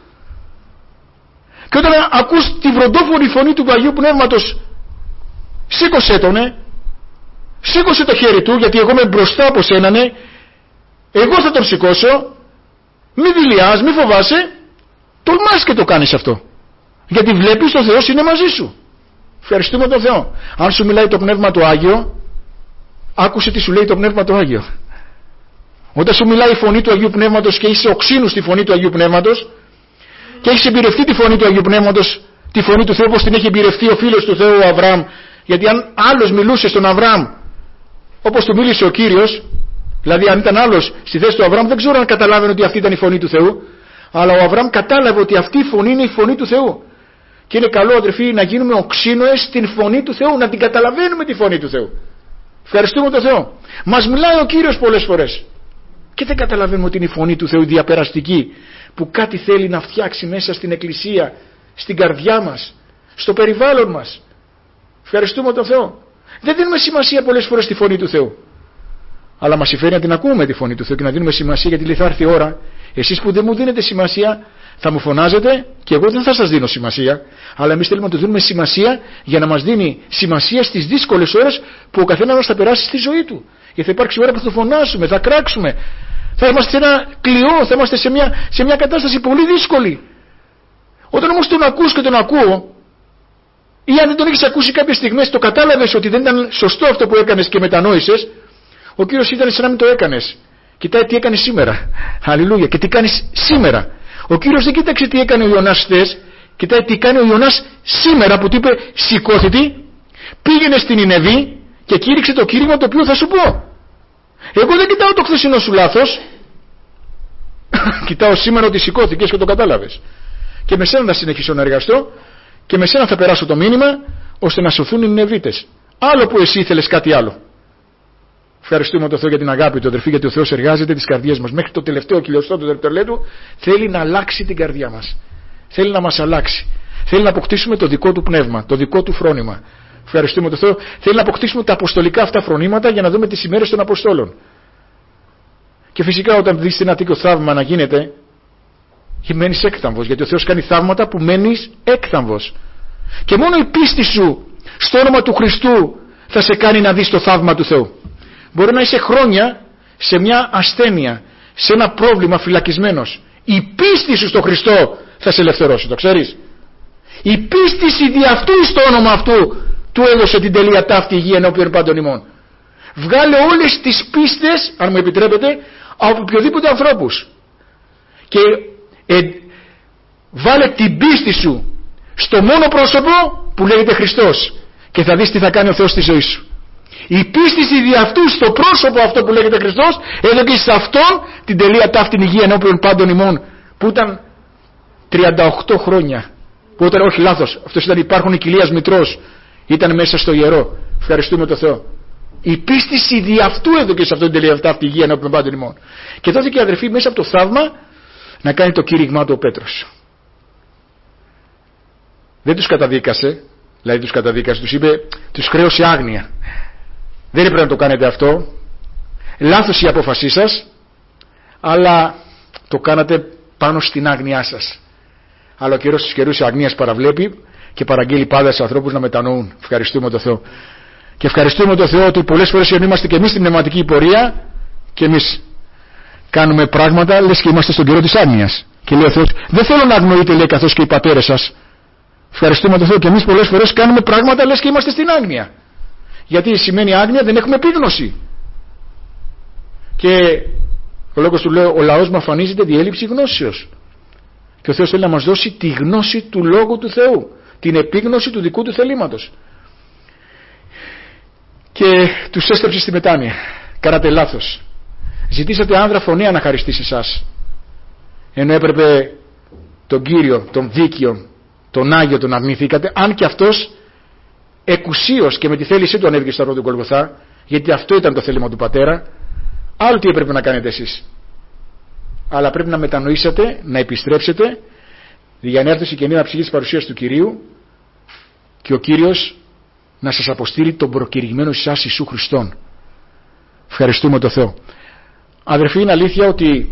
S1: Και όταν ακούς τη βροντόφωνη φωνή του Αγίου Πνεύματος, σήκωσέ τον, σήκωσε το χέρι του, γιατί εγώ είμαι μπροστά από σένα, εγώ θα τον σηκώσω, μη δειλιάς, μη φοβάσαι, τολμάς και το κάνεις αυτό, γιατί βλέπεις ο Θεός είναι μαζί σου. Ευχαριστούμε τον Θεό. Αν σου μιλάει το Πνεύμα το Άγιο, άκουσε τι σου λέει το Πνεύμα το Άγιο. Όταν σου μιλάει η φωνή του Αγίου Πνεύματος και είσαι οξύνου στη φωνή του Αγίου Πνεύματος και έχεις εμπειρευτεί τη φωνή του Αγίου Πνεύματος, τη φωνή του Θεού, όπως την έχει εμπειρευτεί ο φίλος του Θεού ο Αβραάμ, γιατί αν άλλος μιλούσε στον Αβραάμ όπως του μίλησε ο Κύριος, δηλαδή αν ήταν άλλος στη θέση του Αβραάμ, δεν ξέρω αν καταλάβαινε ότι αυτή ήταν η φωνή του Θεού, αλλά ο Αβραάμ κατάλαβε ότι αυτή η φωνή είναι η φωνή του Θεού. Και είναι καλό, αδερφοί, να γίνουμε οξύνοες στην φωνή του Θεού, να την καταλαβαίνουμε τη φωνή του Θεού. Ευχαριστούμε τον Θεό. Μας μιλάει ο Κύριος πολλές φορές και δεν καταλαβαίνουμε ότι είναι η φωνή του Θεού διαπεραστική, που κάτι θέλει να φτιάξει μέσα στην εκκλησία, στην καρδιά μας, στο περιβάλλον μας. Ευχαριστούμε τον Θεό. Δεν δίνουμε σημασία πολλές φορές στη φωνή του Θεού, αλλά μας συμφέρει να την ακούμε τη φωνή του Θεού και να δίνουμε σημασία, γιατί θα έρθει η ώρα, εσείς που δεν μου δίνετε σημασία θα μου φωνάζετε και εγώ δεν θα σας δίνω σημασία, αλλά εμείς θέλουμε να του δίνουμε σημασία για να μας δίνει σημασία στις δύσκολες ώρες που ο καθένας μας θα περάσει στη ζωή του. Γιατί θα υπάρξει ώρα που θα φωνάσουμε, θα κράξουμε, θα είμαστε σε ένα κλειό, θα είμαστε σε μια κατάσταση πολύ δύσκολη. Όταν όμως τον ακούς και τον ακούω, ή αν δεν τον έχεις ακούσει κάποιες στιγμές, το κατάλαβες ότι δεν ήταν σωστό αυτό που έκανες και μετανόησες, ο Κύριος ήταν σαν να μην το έκανες. Κοιτάει τι έκανες σήμερα. Αλληλούια. Και τι κάνεις σήμερα. Ο Κύριος δεν κοίταξε τι έκανε ο Ιωνάς χθες, κοιτάει τι κάνει ο Ιωνάς σήμερα, που του είπε σηκώθητη, πήγαινε στην Νινεβή και κήρυξε το κήρυγμα το οποίο θα σου πω. Εγώ δεν κοιτάω το χθεσινό σου λάθος, κοιτάω σήμερα ότι σηκώθηκες και το κατάλαβες. Και με σένα θα συνεχίσω να εργαστώ και με σένα θα περάσω το μήνυμα, ώστε να σωθούν οι Νινεβίτες. Άλλο που εσύ ήθελες κάτι άλλο. Ευχαριστούμε τον Θεό για την αγάπη του, αδερφοί, γιατί ο Θεός εργάζεται τις καρδιές μας. Μέχρι το τελευταίο χιλιοστό του δευτερολέπτου θέλει να αλλάξει την καρδιά μας. Θέλει να μας αλλάξει. Θέλει να αποκτήσουμε το δικό του πνεύμα, το δικό του φρόνημα. Ευχαριστούμε τον Θεό. Θέλει να αποκτήσουμε τα αποστολικά αυτά φρονήματα για να δούμε τις ημέρες των Αποστόλων. Και φυσικά όταν δεις ένα τέτοιο θαύμα να γίνεται, μένεις έκθαμβος, γιατί ο Θεός κάνει θαύματα που μένεις έκθαμβος. Και μόνο η πίστη σου στο όνομα του Χριστού θα σε κάνει να δεις το θαύμα του Θεού. Μπορεί να είσαι χρόνια σε μια ασθένεια, σε ένα πρόβλημα, φυλακισμένος. Η πίστη σου στο Χριστό θα σε ελευθερώσει, το ξέρεις. Η πίστη δι' αυτού στο όνομα αυτού του έδωσε την τελεία ταύτη υγεία ενώπιον πάντων ημών. Βγάλε όλες τις πίστες, αν μου επιτρέπετε, από οποιοδήποτε ανθρώπους. Και βάλε την πίστη σου στο μόνο πρόσωπο που λέγεται Χριστός και θα δεις τι θα κάνει ο Θεός στη ζωή σου. Η πίστη δι' αυτού στο πρόσωπο αυτό που λέγεται Χριστός έδωκε σε αυτόν την τελεία ταύτην υγεία ενώπιον πάντων ημών, που ήταν 38 χρόνια, που ήταν, όχι λάθος, αυτός ήταν Υπάρχων Οικιλίας Μητρός, ήταν μέσα στο ιερό. Ευχαριστούμε τον Θεό. Η πίστη δι' αυτού έδωκε σε αυτόν την τελεία ταύτην υγεία ενώπιον πάντων ημών. Και τότε και αδερφοί, μέσα από το θαύμα να κάνει το κήρυγμά του ο Πέτρος. Δεν τους καταδίκασε, δηλαδή τους καταδίκασε, τους είπε, τους χρέωσε άγνοια. Δεν έπρεπε να το κάνετε αυτό. Λάθος η απόφασή σας, αλλά το κάνατε πάνω στην άγνοιά σας. Αλλά ο καιρός στους καιρούς η αγνίας παραβλέπει και παραγγείλει πάντα στους ανθρώπους να μετανοούν. Ευχαριστούμε τον Θεό. Και ευχαριστούμε τον Θεό ότι πολλές φορές είμαστε και εμείς στην πνευματική πορεία και εμείς κάνουμε πράγματα λες και είμαστε στον καιρό της άγνοιας. Και λέει ο Θεός, δεν θέλω να αγνοείτε, λέει, καθώς και οι πατέρες σας. Ευχαριστούμε τον Θεό, και εμείς πολλές φορές κάνουμε πράγματα λες και είμαστε στην άγνοια. Γιατί σημαίνει άγνοια, δεν έχουμε επίγνωση. Και ο λόγος του λέει, ο λαός μου αφανίζεται διέλλειψη γνώσεως. Και ο Θεός θέλει να μας δώσει τη γνώση του Λόγου του Θεού, την επίγνωση του δικού του θελήματος. Και τους έστρεψε στη μετάνοια. Κάνατε λάθος. Ζητήσατε άνδρα φωνέα να χαριστήσει εσάς, ενώ έπρεπε τον Κύριο, τον Δίκαιο, τον Άγιο τον αρνηθήκατε, αν και αυτός εκουσίως και με τη θέλησή του ανέβηκε στο σταυρό του Γολγοθά, γιατί αυτό ήταν το θέλημα του Πατέρα. Άλλο τι έπρεπε να κάνετε εσείς. Αλλά πρέπει να μετανοήσετε, να επιστρέψετε για να έρθει η καινή ψυχή της παρουσίας του Κυρίου και ο Κύριος να σας αποστείλει τον προκηρυγμένο σας Ιησού Χριστόν. Ευχαριστούμε τον Θεό. Αδερφοί, είναι αλήθεια ότι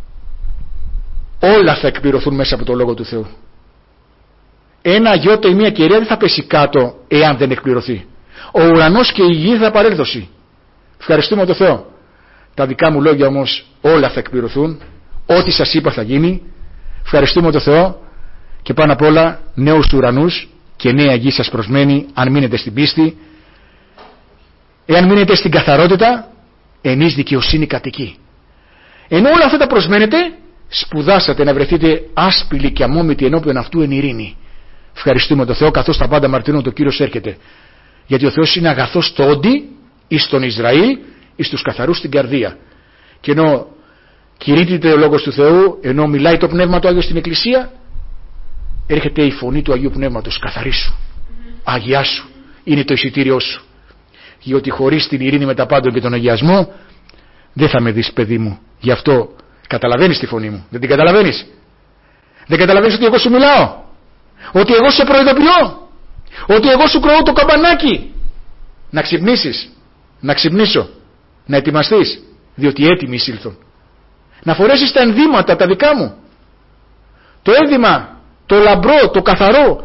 S1: όλα θα εκπληρωθούν μέσα από το Λόγο του Θεού. Ένα γιώτο ή μια κεραία δεν θα πέσει κάτω εάν δεν εκπληρωθεί. Ο ουρανός και η γη θα παρέλθωση. Ευχαριστούμε τον Θεό. Τα δικά μου λόγια όμως όλα θα εκπληρωθούν. Ό,τι σας είπα θα γίνει. Ευχαριστούμε τον Θεό. Και πάνω απ' όλα νέους ουρανούς και νέα γη σας προσμένει, αν μείνετε στην πίστη. Εάν μείνετε στην καθαρότητα, ενής δικαιοσύνη κατοικεί. Ενώ όλα αυτά τα προσμένετε, σπουδάσατε να βρεθείτε άσπηλοι και αμόμητοι ενώπιον αυτού εν ειρήνη. Ευχαριστούμε τον Θεό, καθώς τα πάντα μαρτυρούν το Κύριος έρχεται. Γιατί ο Θεός είναι αγαθός στο όντι, εις τον Ισραήλ, εις τους καθαρούς στην καρδία. Και ενώ κηρύττεται ο Λόγος του Θεού, ενώ μιλάει το Πνεύμα του Άγιο στην Εκκλησία, έρχεται η φωνή του Αγίου Πνεύματος. Καθαρίσου, αγιάσου, είναι το εισιτήριό σου. Γιατί χωρίς την ειρήνη με τα πάντων και τον αγιασμό δεν θα με δεις, παιδί μου. Γι' αυτό καταλαβαίνεις τη φωνή μου. Δεν την καταλαβαίνεις? Δεν καταλαβαίνεις ότι εγώ σου μιλάω? Ότι εγώ σε προειδοποιώ? Ότι εγώ σου κροώ το καμπανάκι? Να ξυπνήσεις, να ξυπνήσω, να ετοιμαστείς, διότι έτοιμοι εισήλθον. Να φορέσεις τα ενδύματα τα δικά μου. Το ένδυμα, το λαμπρό, το καθαρό,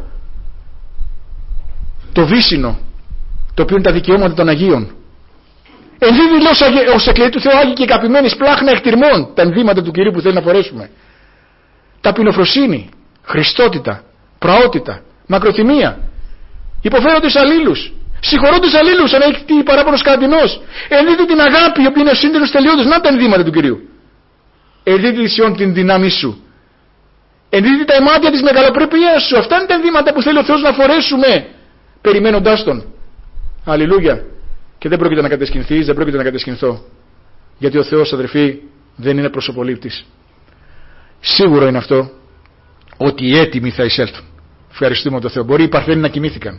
S1: το βύσσινο, το οποίο είναι τα δικαιώματα των Αγίων. Ενδύμει λέω ως εκλογή του Θεού Άγιοι και καπημένοι σπλάχνα εκτιρμών, τα ενδύματα του Κυρίου που θέλει να φορέσουμε. Ταπεινοφροσύνη, χριστότητα, πραότητα, μακροθυμία. Υποφέρω τους αλλήλους, συγχωρώ τους αλλήλους αν έχει τι παράπονος καρδινός. Ενδύεται την αγάπη, η οποία είναι ο σύνδεσμος τελειώδης. Να τα ενδύματα του Κυρίου. Ενδύεται τη Σιών την δύναμή σου. Ενδύεται τα αιμάτια της μεγαλοπρέπειάς σου. Αυτά είναι τα ενδύματα που θέλει ο Θεός να φορέσουμε, περιμένοντάς τον. Αλληλούια. Και δεν πρόκειται να κατεσκηνθείς, δεν πρόκειται να κατεσκηνθώ. Γιατί ο Θεός, αδερφοί, δεν είναι προσωπολήπτης. Σίγουρο είναι αυτό, ότι οι έτοιμοι θα εισέλθουν. Ευχαριστούμε τον Θεό. Μπορεί οι Παρθένοι να κοιμήθηκαν,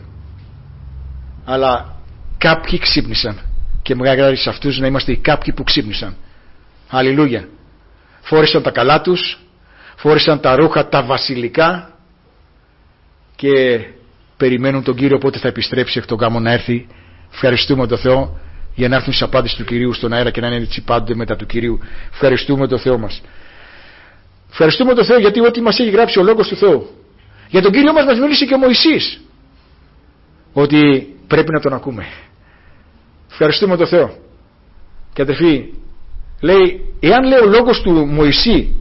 S1: αλλά κάποιοι ξύπνησαν. Και μεγάλη σε αυτούς να είμαστε οι κάποιοι που ξύπνησαν. Αλληλούια. Φόρεσαν τα καλά τους, φόρεσαν τα ρούχα τα βασιλικά και περιμένουν τον Κύριο πότε θα επιστρέψει εκ των γάμων να έρθει. Ευχαριστούμε τον Θεό για να έρθουν στις απάντησεις του Κυρίου στον αέρα και να είναι έτσι πάντοτε μετά του Κυρίου. Ευχαριστούμε τον Θεό μας. Ευχαριστούμε τον Θεό γιατί ό,τι μας έχει γράψει ο Λόγος του Θεού. Για τον Κύριο μας μίλησε και ο Μωυσής, ότι πρέπει να τον ακούμε. Ευχαριστούμε τον Θεό. Και αδερφοί, λέει, εάν λέει ο λόγος του Μωυσή,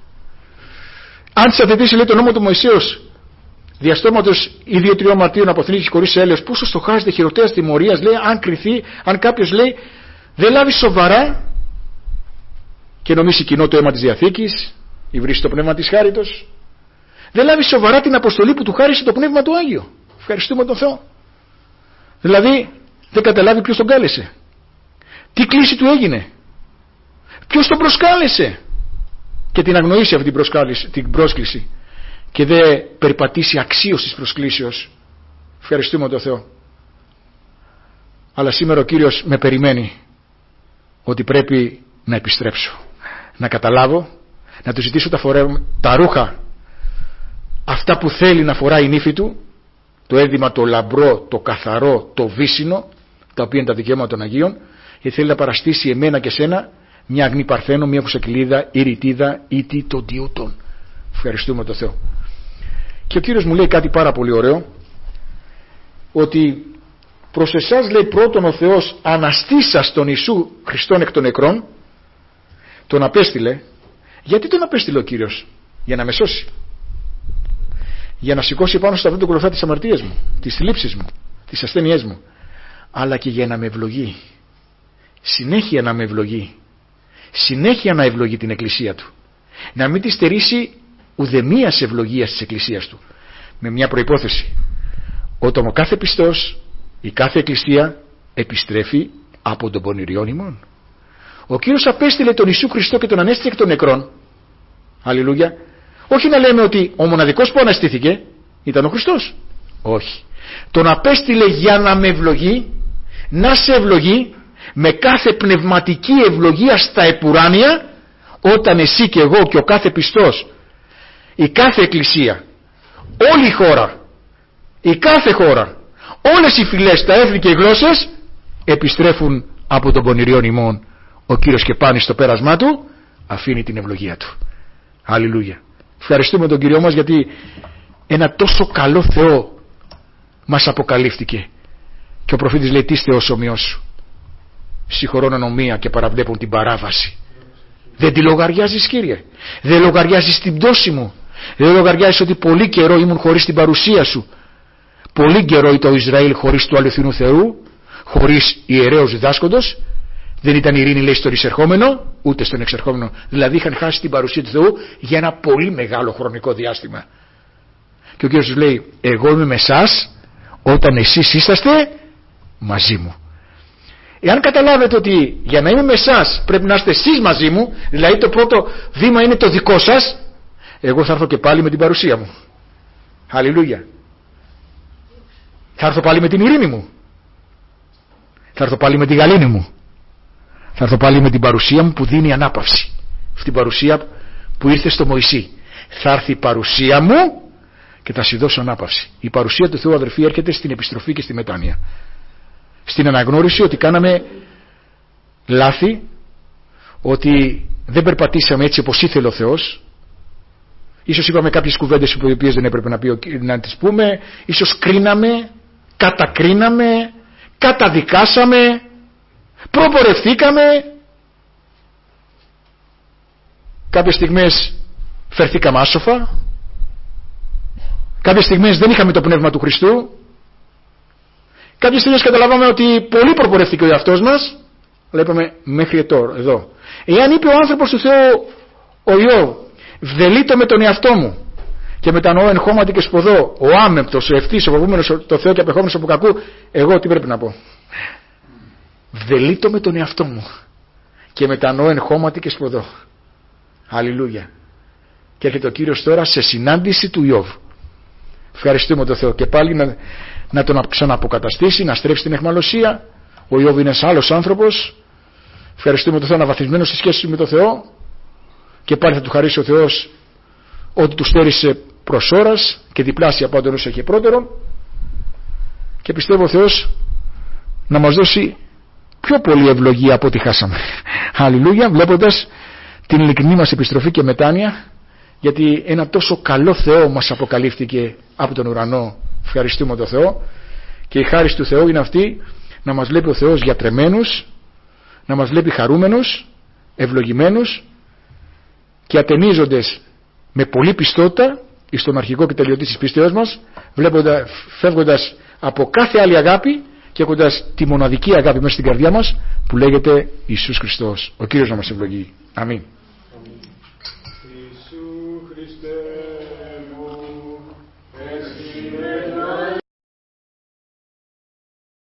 S1: αν της αθετήσει, λέει, τον νόμο του Μωυσέως, διαστόματος ή 2-3 μαρτύρων αποθνίκης χωρίς έλεος, πόσο στοχάζεται χειροτέρας τιμωρίας, λέει, αν κριθεί, αν κάποιος, λέει, δεν λάβει σοβαρά και νομίσει κοινό το αίμα της Διαθήκης ή βρήσει το πνεύμα της χάριτος, δεν λάβει σοβαρά την αποστολή που του χάρισε το Πνεύμα του Άγιο. Ευχαριστούμε τον Θεό. Δηλαδή δεν καταλάβει ποιος τον κάλεσε, τι κλίση του έγινε, ποιος τον προσκάλεσε, και την αγνοήσει αυτή την πρόσκληση και δεν περιπατήσει αξίως της προσκλήσεως. Ευχαριστούμε τον Θεό. Αλλά σήμερα ο Κύριος με περιμένει ότι πρέπει να επιστρέψω, να καταλάβω, να του ζητήσω τα ρούχα αυτά που θέλει να φοράει η νύφη του, το ένδυμα το λαμπρό, το καθαρό, το βύσσινο, τα οποία είναι τα δικαιώματα των Αγίων, γιατί θέλει να παραστήσει εμένα και σένα μια αγνή παρθένο, μια φουσακυλίδα ή ρητίδα ή τι των τιούτων. Ευχαριστούμε τον Θεό. Και ο Κύριος μου λέει κάτι πάρα πολύ ωραίο, ότι προς εσάς, λέει, πρώτον ο Θεός αναστήσας τον Ιησού Χριστόν εκ των νεκρών τον απέστειλε. Γιατί τον απέστειλε ο Κύριος? Για να με σώσει, για να σηκώσει πάνω στο αυτό το κολοφά τις αμαρτίες μου, τις θλίψεις μου, τις ασθένειές μου, αλλά και για να με ευλογεί, συνέχεια να με ευλογεί, συνέχεια να ευλογεί την εκκλησία του, να μην τη στερήσει ουδεμίας ευλογίας της εκκλησίας του, με μια προϋπόθεση: όταν ο κάθε πιστός, η κάθε εκκλησία επιστρέφει από τον πονηριών ημών. Ο Κύριος απέστειλε τον Ιησού Χριστό και τον ανέστησε εκ των νεκρών. Αλληλούια. Όχι να λέμε ότι ο μοναδικός που αναστήθηκε ήταν ο Χριστός. Όχι. Τον απέστειλε για να με ευλογεί, να σε ευλογεί με κάθε πνευματική ευλογία στα επουράνια, όταν εσύ και εγώ και ο κάθε πιστός, η κάθε εκκλησία, όλη η χώρα, η κάθε χώρα, όλες οι φυλές, τα έθνη και οι γλώσσες επιστρέφουν από τον πονηριών ημών. Ο Κύριος και πάνει στο πέρασμά του αφήνει την ευλογία του. Αλληλούια. Ευχαριστούμε τον Κύριο μας γιατί ένα τόσο καλό Θεό μας αποκαλύφθηκε. Και ο προφήτης λέει: τι Θεός ομοιός σου, συγχωρών ανομία και παραβλέπουν την παράβαση. Δεν τη λογαριάζεις, Κύριε? Δεν λογαριάζεις την πτώση μου? Δεν λογαριάζεις ότι πολύ καιρό ήμουν χωρίς την παρουσία σου? Πολύ καιρό ήταν ο Ισραήλ χωρίς του αληθινού Θεού, χωρίς ιερέως διδάσκοντος. Δεν ήταν ειρήνη, λέει, στον εισερχόμενο ούτε στον εξερχόμενο. Δηλαδή είχαν χάσει την παρουσία του Θεού για ένα πολύ μεγάλο χρονικό διάστημα. Και ο Κύριος τους λέει: εγώ είμαι με εσάς όταν εσείς είσαστε μαζί μου. Εάν καταλάβετε ότι για να είμαι με εσάς πρέπει να είστε εσείς μαζί μου, δηλαδή το πρώτο βήμα είναι το δικό σας, εγώ θα έρθω και πάλι με την παρουσία μου. Αλληλούια. Θα έρθω πάλι με την ειρήνη μου, θα έρθω πάλι με τη γαλήνη μου, θα έρθω πάλι με την παρουσία μου που δίνει ανάπαυση. Αυτή την παρουσία που ήρθε στο Μωυσή. Θα έρθει η παρουσία μου και θα σου δώσω ανάπαυση. Η παρουσία του Θεού, αδερφοί, έρχεται στην επιστροφή και στη μετάνοια. Στην αναγνώριση ότι κάναμε λάθη, ότι δεν περπατήσαμε έτσι όπως ήθελε ο Θεός. Ίσως είπαμε κάποιες κουβέντες οι οποίες δεν έπρεπε να τις πούμε. Ίσως κρίναμε, κατακρίναμε, καταδικάσαμε, προπορευθήκαμε. Κάποιες στιγμές φερθήκαμε άσοφα, κάποιες στιγμές δεν είχαμε το πνεύμα του Χριστού, κάποιες στιγμές καταλάβαμε ότι πολύ προπορεύτηκε ο εαυτός μας, αλλά είπαμε μέχρι εδώ. Εάν είπε ο άνθρωπος του Θεού ο Ιώβ: βδελείτο με τον εαυτό μου και μετανοώ εν χώματι και σποδώ, ο άμεμπτος, ο ευτής, ο φοβούμενος το Θεό και απεχόμενος από κακού, εγώ τι πρέπει να πω? Βδελείτο με τον εαυτό μου και μετανοώ εν χώματι και σποδώ. Αλληλούια. Και έρχεται ο Κύριος τώρα σε συνάντηση του Ιώβ. Ευχαριστούμε τον Θεό και πάλι να τον ξαναποκαταστήσει, να στρέψει την αιχμαλωσία. Ο Ιώβ είναι ένας άλλος άνθρωπος. Ευχαριστούμε τον Θεό, αναβαθμισμένος στη σχέση με τον Θεό, και πάλι θα του χαρίσει ο Θεός ότι του στέρισε προς ώρας και διπλάσια από όσο είχε πρώτερον, και πιστεύω ο Θεός να μας δώσει πιο πολύ ευλογία από ό,τι χάσαμε. Αλληλούια, βλέποντας την ειλικρινή μας επιστροφή και μετάνοια, γιατί ένα τόσο καλό Θεό μας αποκαλύφθηκε από τον ουρανό. Ευχαριστούμε τον Θεό, και η χάρις του Θεού είναι αυτή, να μας βλέπει ο Θεός γιατρεμένους, να μας βλέπει χαρούμενους, ευλογημένους και ατενίζοντες με πολλή πιστότητα εις τον αρχικό και τελειωτή της πίστεως μας, φεύγοντας από κάθε άλλη αγάπη και έχοντας τη μοναδική αγάπη μέσα στην καρδιά μας που λέγεται Ιησούς Χριστός. Ο Κύριος να μας ευλογεί. Αμήν.